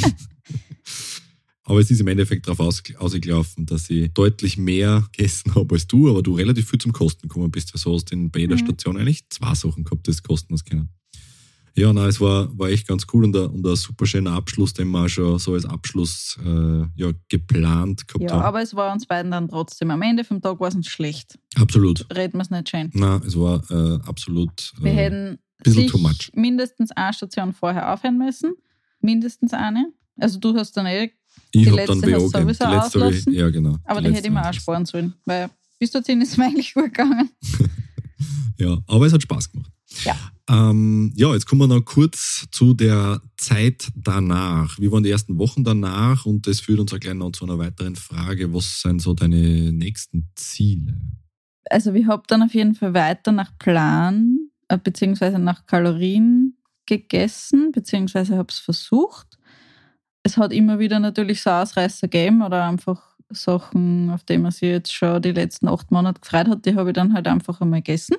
[SPEAKER 1] Aber es ist im Endeffekt darauf ausgelaufen, dass ich deutlich mehr gegessen habe als du, aber du relativ viel zum Kosten gekommen bist. Also hast in jeder Station eigentlich 2 Sachen gehabt, das kosten das können. Ja, nein, es war echt ganz cool und ein super schöner Abschluss, den wir auch schon so als Abschluss geplant gehabt haben.
[SPEAKER 2] Ja, aber es war uns beiden dann trotzdem. Am Ende vom Tag war es uns schlecht.
[SPEAKER 1] Absolut.
[SPEAKER 2] Reden wir es nicht schön.
[SPEAKER 1] Nein, es war absolut
[SPEAKER 2] wir hätten
[SPEAKER 1] bisschen too much.
[SPEAKER 2] Mindestens eine Station vorher aufhören müssen. Mindestens eine. Also du hast dann
[SPEAKER 1] ich
[SPEAKER 2] die
[SPEAKER 1] habe
[SPEAKER 2] letzte
[SPEAKER 1] dann WO
[SPEAKER 2] hast sowieso auslassen.
[SPEAKER 1] Ja, genau.
[SPEAKER 2] Aber die hätte ich mir auch sparen sollen, weil bis dorthin ist es mir eigentlich gut gegangen.
[SPEAKER 1] Ja, aber es hat Spaß gemacht.
[SPEAKER 2] Ja.
[SPEAKER 1] Ja, jetzt kommen wir noch kurz zu der Zeit danach. Wie waren die ersten Wochen danach? Und das führt uns auch gleich noch zu einer weiteren Frage. Was sind so deine nächsten Ziele?
[SPEAKER 2] Also ich habe dann auf jeden Fall weiter nach Plan beziehungsweise nach Kalorien gegessen, beziehungsweise habe es versucht. Es hat immer wieder natürlich so Ausreißer gegeben oder einfach Sachen, auf die man sich jetzt schon die letzten 8 Monate gefreut hat, die habe ich dann halt einfach einmal gegessen.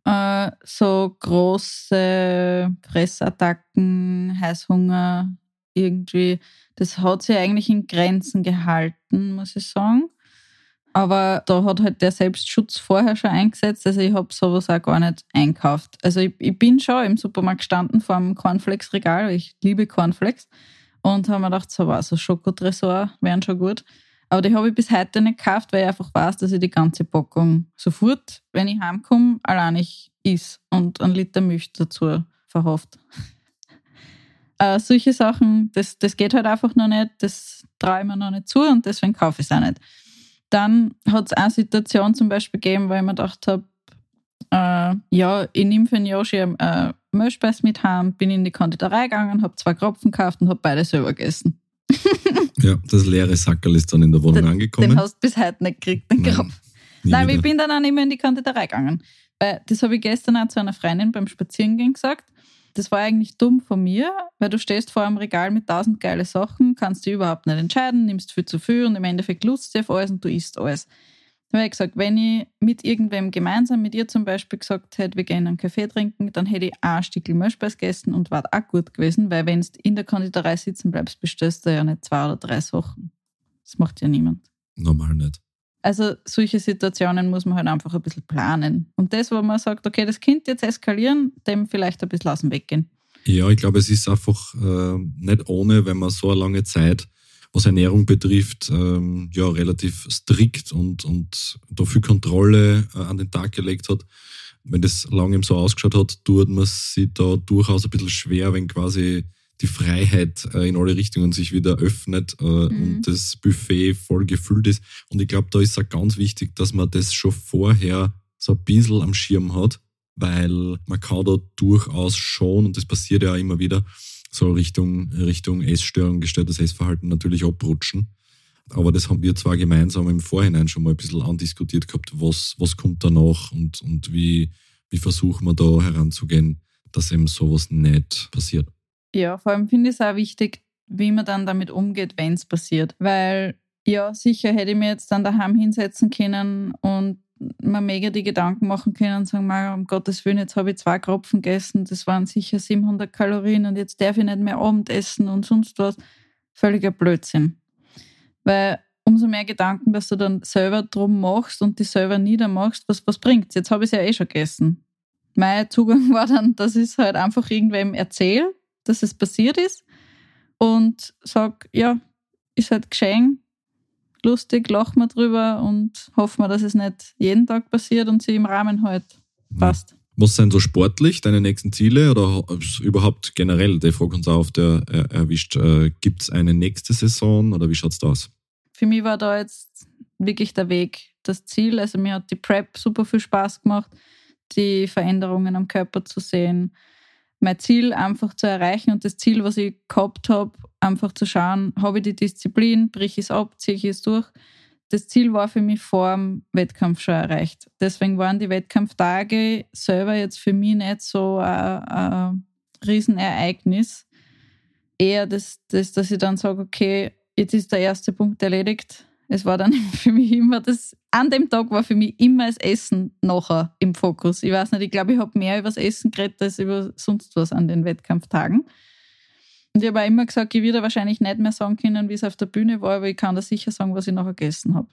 [SPEAKER 2] So große Fressattacken, Heißhunger, irgendwie, das hat sich eigentlich in Grenzen gehalten, muss ich sagen. Aber da hat halt der Selbstschutz vorher schon eingesetzt. Also ich habe sowas auch gar nicht einkauft. Also ich bin schon im Supermarkt gestanden vor einem Cornflakes-Regal, weil ich liebe Cornflakes. Und habe mir gedacht, so Schokotresor wären schon gut. Aber die habe ich bis heute nicht gekauft, weil ich einfach weiß, dass ich die ganze Packung sofort, wenn ich heimkomme, allein ich is und einen Liter Milch dazu verhofft. Solche Sachen, das geht halt einfach noch nicht, das traue ich mir noch nicht zu und deswegen kaufe ich es auch nicht. Dann hat es eine Situation zum Beispiel gegeben, weil ich mir gedacht habe, ich nehme für den Yoshi Milchspeis mit heim, bin in die Konditorei gegangen, habe 2 Kropfen gekauft und habe beide selber gegessen.
[SPEAKER 1] Ja, das leere Sackerl ist dann in der Wohnung angekommen.
[SPEAKER 2] Den hast du bis heute nicht gekriegt, den Kropf. Nein, ich bin dann auch nicht mehr in die Konditorei gegangen. Weil das habe ich gestern auch zu einer Freundin beim Spazierengehen gesagt. Das war eigentlich dumm von mir, weil du stehst vor einem Regal mit 1000 geile Sachen, kannst dich überhaupt nicht entscheiden, nimmst viel zu viel und im Endeffekt lust du auf alles und du isst alles. Da habe ich gesagt, wenn ich mit irgendwem gemeinsam, mit ihr zum Beispiel gesagt hätte, wir gehen einen Kaffee trinken, dann hätte ich auch ein Stückchen Milchspeis gegessen und war auch gut gewesen, weil wenn du in der Konditorei sitzen bleibst, bestellst du ja nicht 2 oder 3 Sachen. Das macht ja niemand.
[SPEAKER 1] Normal nicht.
[SPEAKER 2] Also solche Situationen muss man halt einfach ein bisschen planen. Und das, wo man sagt, okay, das könnte jetzt eskalieren, dem vielleicht ein bisschen aus dem Weg gehen.
[SPEAKER 1] Ja, ich glaube, es ist einfach nicht ohne, wenn man so eine lange Zeit, was Ernährung betrifft, relativ strikt und da viel Kontrolle an den Tag gelegt hat. Wenn das lange so ausgeschaut hat, tut man sich da durchaus ein bisschen schwer, wenn quasi die Freiheit in alle Richtungen sich wieder öffnet und das Buffet voll gefüllt ist. Und ich glaube, da ist auch ganz wichtig, dass man das schon vorher so ein bisschen am Schirm hat, weil man kann da durchaus schon, und das passiert ja auch immer wieder, so Richtung Essstörung, gestörtes Essverhalten natürlich abrutschen. Aber das haben wir zwar gemeinsam im Vorhinein schon mal ein bisschen andiskutiert gehabt, was kommt danach und wie versuchen wir da heranzugehen, dass eben sowas nicht passiert.
[SPEAKER 2] Ja, vor allem finde ich es auch wichtig, wie man dann damit umgeht, wenn es passiert. Weil, ja, sicher hätte ich mir jetzt dann daheim hinsetzen können und mir mega die Gedanken machen können und sagen, um Gottes Willen, jetzt habe ich 2 Kropfen gegessen, das waren sicher 700 Kalorien und jetzt darf ich nicht mehr Abend essen und sonst was. Völliger Blödsinn. Weil umso mehr Gedanken, dass du dann selber drum machst und dich selber niedermachst, was bringt's? Jetzt habe ich es ja schon gegessen. Mein Zugang war dann, dass ich es halt einfach irgendwem erzähle, dass es passiert ist und sage, ja, ist halt geschehen, lustig, lachen wir drüber und hoffen wir, dass es nicht jeden Tag passiert und sie im Rahmen halt passt.
[SPEAKER 1] Was sind so sportlich deine nächsten Ziele oder überhaupt generell, die Frage uns auch auf der erwischt, gibt es eine nächste Saison oder wie schaut es da aus?
[SPEAKER 2] Für mich war da jetzt wirklich der Weg, das Ziel. Also mir hat die Prep super viel Spaß gemacht, die Veränderungen am Körper zu sehen, mein Ziel einfach zu erreichen und das Ziel, was ich gehabt habe, einfach zu schauen, habe ich die Disziplin, brich ich es ab, ziehe ich es durch. Das Ziel war für mich vor dem Wettkampf schon erreicht. Deswegen waren die Wettkampftage selber jetzt für mich nicht so ein Riesenereignis. Eher dass ich dann sage, okay, jetzt ist der erste Punkt erledigt. Es war dann für mich immer an dem Tag war für mich immer das Essen nachher im Fokus. Ich weiß nicht, ich glaube, ich habe mehr über das Essen geredet als über sonst was an den Wettkampftagen. Und ich habe auch immer gesagt, ich würde wahrscheinlich nicht mehr sagen können, wie es auf der Bühne war, aber ich kann da sicher sagen, was ich nachher gegessen habe.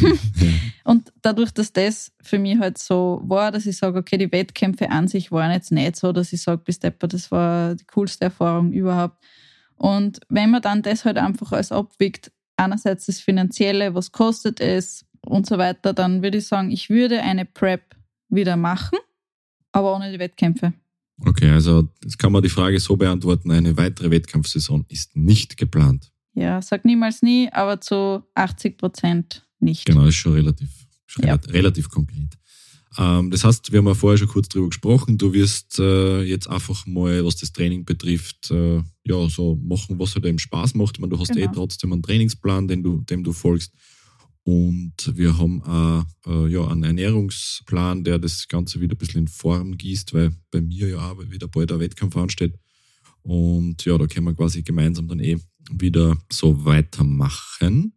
[SPEAKER 2] Und dadurch, dass das für mich halt so war, dass ich sage, okay, die Wettkämpfe an sich waren jetzt nicht so, dass ich sage, bis Depper, das war die coolste Erfahrung überhaupt. Und wenn man dann das halt einfach als abwiegt, einerseits das Finanzielle, was kostet es und so weiter, dann würde ich sagen, ich würde eine Prep wieder machen, aber ohne die Wettkämpfe.
[SPEAKER 1] Okay, also jetzt kann man die Frage so beantworten, eine weitere Wettkampfsaison ist nicht geplant.
[SPEAKER 2] Ja, sag niemals nie, aber zu 80% nicht.
[SPEAKER 1] Genau, ist schon relativ konkret. Das heißt, wir haben ja vorher schon kurz drüber gesprochen, du wirst jetzt einfach mal, was das Training betrifft, so machen, was halt eben Spaß macht. Ich meine, du hast trotzdem einen Trainingsplan, dem du folgst. Und wir haben auch einen Ernährungsplan, der das Ganze wieder ein bisschen in Form gießt, weil bei mir ja auch wieder bald ein Wettkampf ansteht. Und ja, da können wir quasi gemeinsam dann wieder so weitermachen.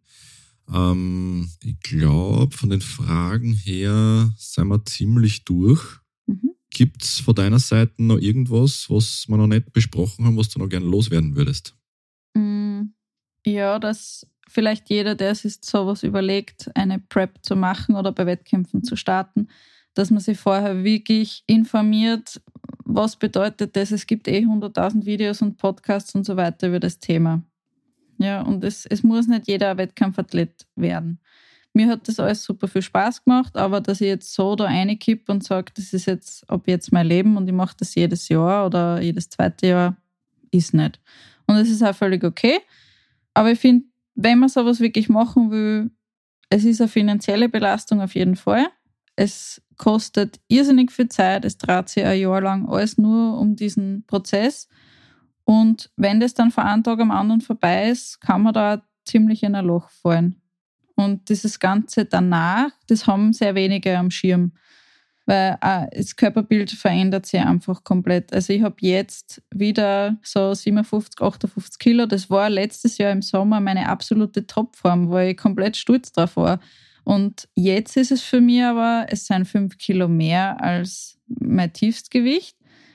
[SPEAKER 1] Ich glaube, von den Fragen her sind wir ziemlich durch. Gibt es von deiner Seite noch irgendwas, was wir noch nicht besprochen haben, was du noch gerne loswerden würdest?
[SPEAKER 2] Ja, dass vielleicht jeder, der sich sowas überlegt, eine Prep zu machen oder bei Wettkämpfen zu starten, dass man sich vorher wirklich informiert, was bedeutet das. Es gibt 100.000 Videos und Podcasts und so weiter über das Thema. Ja, und es muss nicht jeder Wettkampfathlet werden. Mir hat das alles super viel Spaß gemacht, aber dass ich jetzt so da reinkippe und sage, das ist jetzt ab jetzt mein Leben und ich mache das jedes Jahr oder jedes zweite Jahr, ist nicht. Und es ist auch völlig okay. Aber ich finde, wenn man sowas wirklich machen will, es ist eine finanzielle Belastung auf jeden Fall. Es kostet irrsinnig viel Zeit, es dreht sich ein Jahr lang alles nur um diesen Prozess. Und wenn das dann von einem Tag am anderen vorbei ist, kann man da ziemlich in ein Loch fallen. Und dieses Ganze danach, das haben sehr wenige am Schirm, weil das Körperbild verändert sich einfach komplett. Also ich habe jetzt wieder so 57, 58 Kilo. Das war letztes Jahr im Sommer meine absolute Topform, wo ich komplett stolz drauf war. Und jetzt ist es für mich aber, es sind 5 Kilo mehr als mein Tiefstgewicht.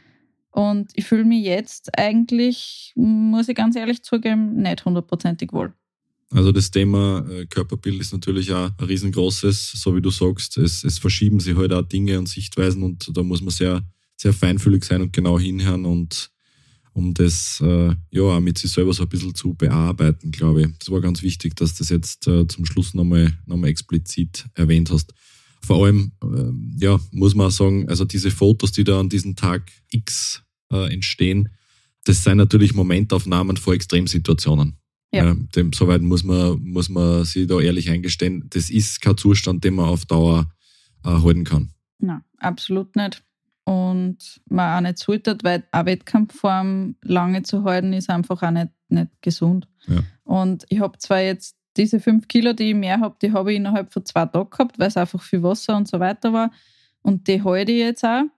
[SPEAKER 2] Und ich fühle mich jetzt eigentlich, muss ich ganz ehrlich zugeben, nicht 100%ig wohl.
[SPEAKER 1] Also das Thema Körperbild ist natürlich auch ein riesengroßes, so wie du sagst. Es verschieben sich halt auch Dinge und Sichtweisen und da muss man sehr, sehr feinfühlig sein und genau hinhören und um das auch mit sich selber so ein bisschen zu bearbeiten, glaube ich. Das war ganz wichtig, dass du das jetzt zum Schluss nochmal explizit erwähnt hast. Vor allem, muss man auch sagen, also diese Fotos, die da an diesem Tag X entstehen, das sind natürlich Momentaufnahmen vor Extremsituationen.
[SPEAKER 2] Ja.
[SPEAKER 1] Soweit muss man sich da ehrlich eingestehen. Das ist kein Zustand, den man auf Dauer halten kann.
[SPEAKER 2] Nein, absolut nicht. Und man auch nicht sollte, weil eine Wettkampfform lange zu halten, ist einfach auch nicht gesund.
[SPEAKER 1] Ja.
[SPEAKER 2] Und ich habe zwar jetzt diese 5 Kilo, die ich mehr habe, die habe ich innerhalb von 2 Tagen gehabt, weil es einfach viel Wasser und so weiter war. Und die halte ich jetzt auch.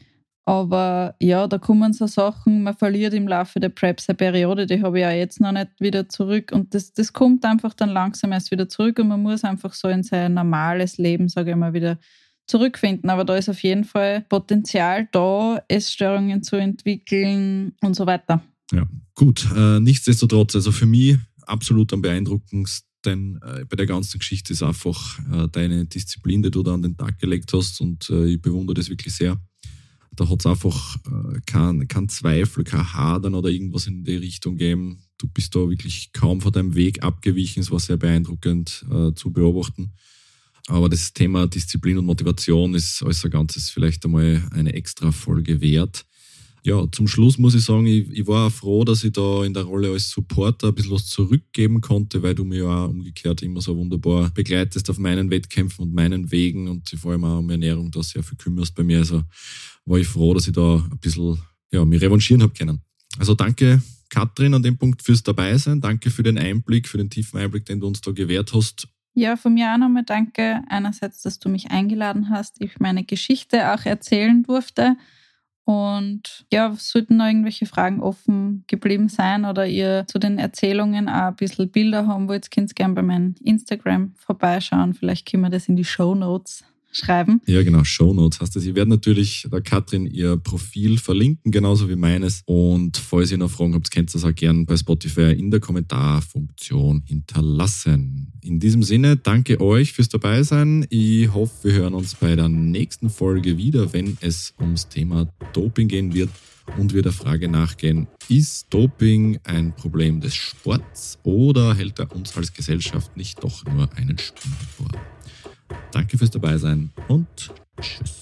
[SPEAKER 2] Aber ja, da kommen so Sachen, man verliert im Laufe der Preps eine Periode, die habe ich auch jetzt noch nicht wieder zurück. Und das kommt einfach dann langsam erst wieder zurück und man muss einfach so in sein normales Leben, sage ich mal, wieder zurückfinden. Aber da ist auf jeden Fall Potenzial da, Essstörungen zu entwickeln und so weiter.
[SPEAKER 1] Ja, gut. Nichtsdestotrotz, also für mich absolut am beeindruckendsten bei der ganzen Geschichte ist einfach deine Disziplin, die du da an den Tag gelegt hast und ich bewundere das wirklich sehr. Da hat es einfach kein Zweifel, kein Hadern oder irgendwas in die Richtung gegeben. Du bist da wirklich kaum von deinem Weg abgewichen. Es war sehr beeindruckend zu beobachten. Aber das Thema Disziplin und Motivation ist als ein Ganzes vielleicht einmal eine extra Folge wert. Ja, zum Schluss muss ich sagen, ich war auch froh, dass ich da in der Rolle als Supporter ein bisschen was zurückgeben konnte, weil du mir ja auch umgekehrt immer so wunderbar begleitest auf meinen Wettkämpfen und meinen Wegen und vor allem auch um Ernährung da sehr viel kümmerst bei mir. Also war ich froh, dass ich da ein bisschen mich revanchieren habe können. Also danke, Katrin, an dem Punkt fürs Dabeisein. Danke für den Einblick, für den tiefen Einblick, den du uns da gewährt hast.
[SPEAKER 2] Ja, von mir auch nochmal danke. Einerseits, dass du mich eingeladen hast, ich meine Geschichte auch erzählen durfte. Und ja, sollten noch irgendwelche Fragen offen geblieben sein oder ihr zu den Erzählungen auch ein bisschen Bilder haben wollt, könnt ihr gerne bei meinem Instagram vorbeischauen. Vielleicht können wir das in die Shownotes schreiben.
[SPEAKER 1] Ja, genau, Shownotes heißt das. Ich werde natürlich der Katrin ihr Profil verlinken, genauso wie meines. Und falls ihr noch Fragen habt, könnt ihr das auch gerne bei Spotify in der Kommentarfunktion hinterlassen. In diesem Sinne, danke euch fürs Dabeisein. Ich hoffe, wir hören uns bei der nächsten Folge wieder, wenn es ums Thema Doping gehen wird und wir der Frage nachgehen, ist Doping ein Problem des Sports oder hält er uns als Gesellschaft nicht doch nur einen Spiegel vor? Danke fürs Dabeisein und tschüss.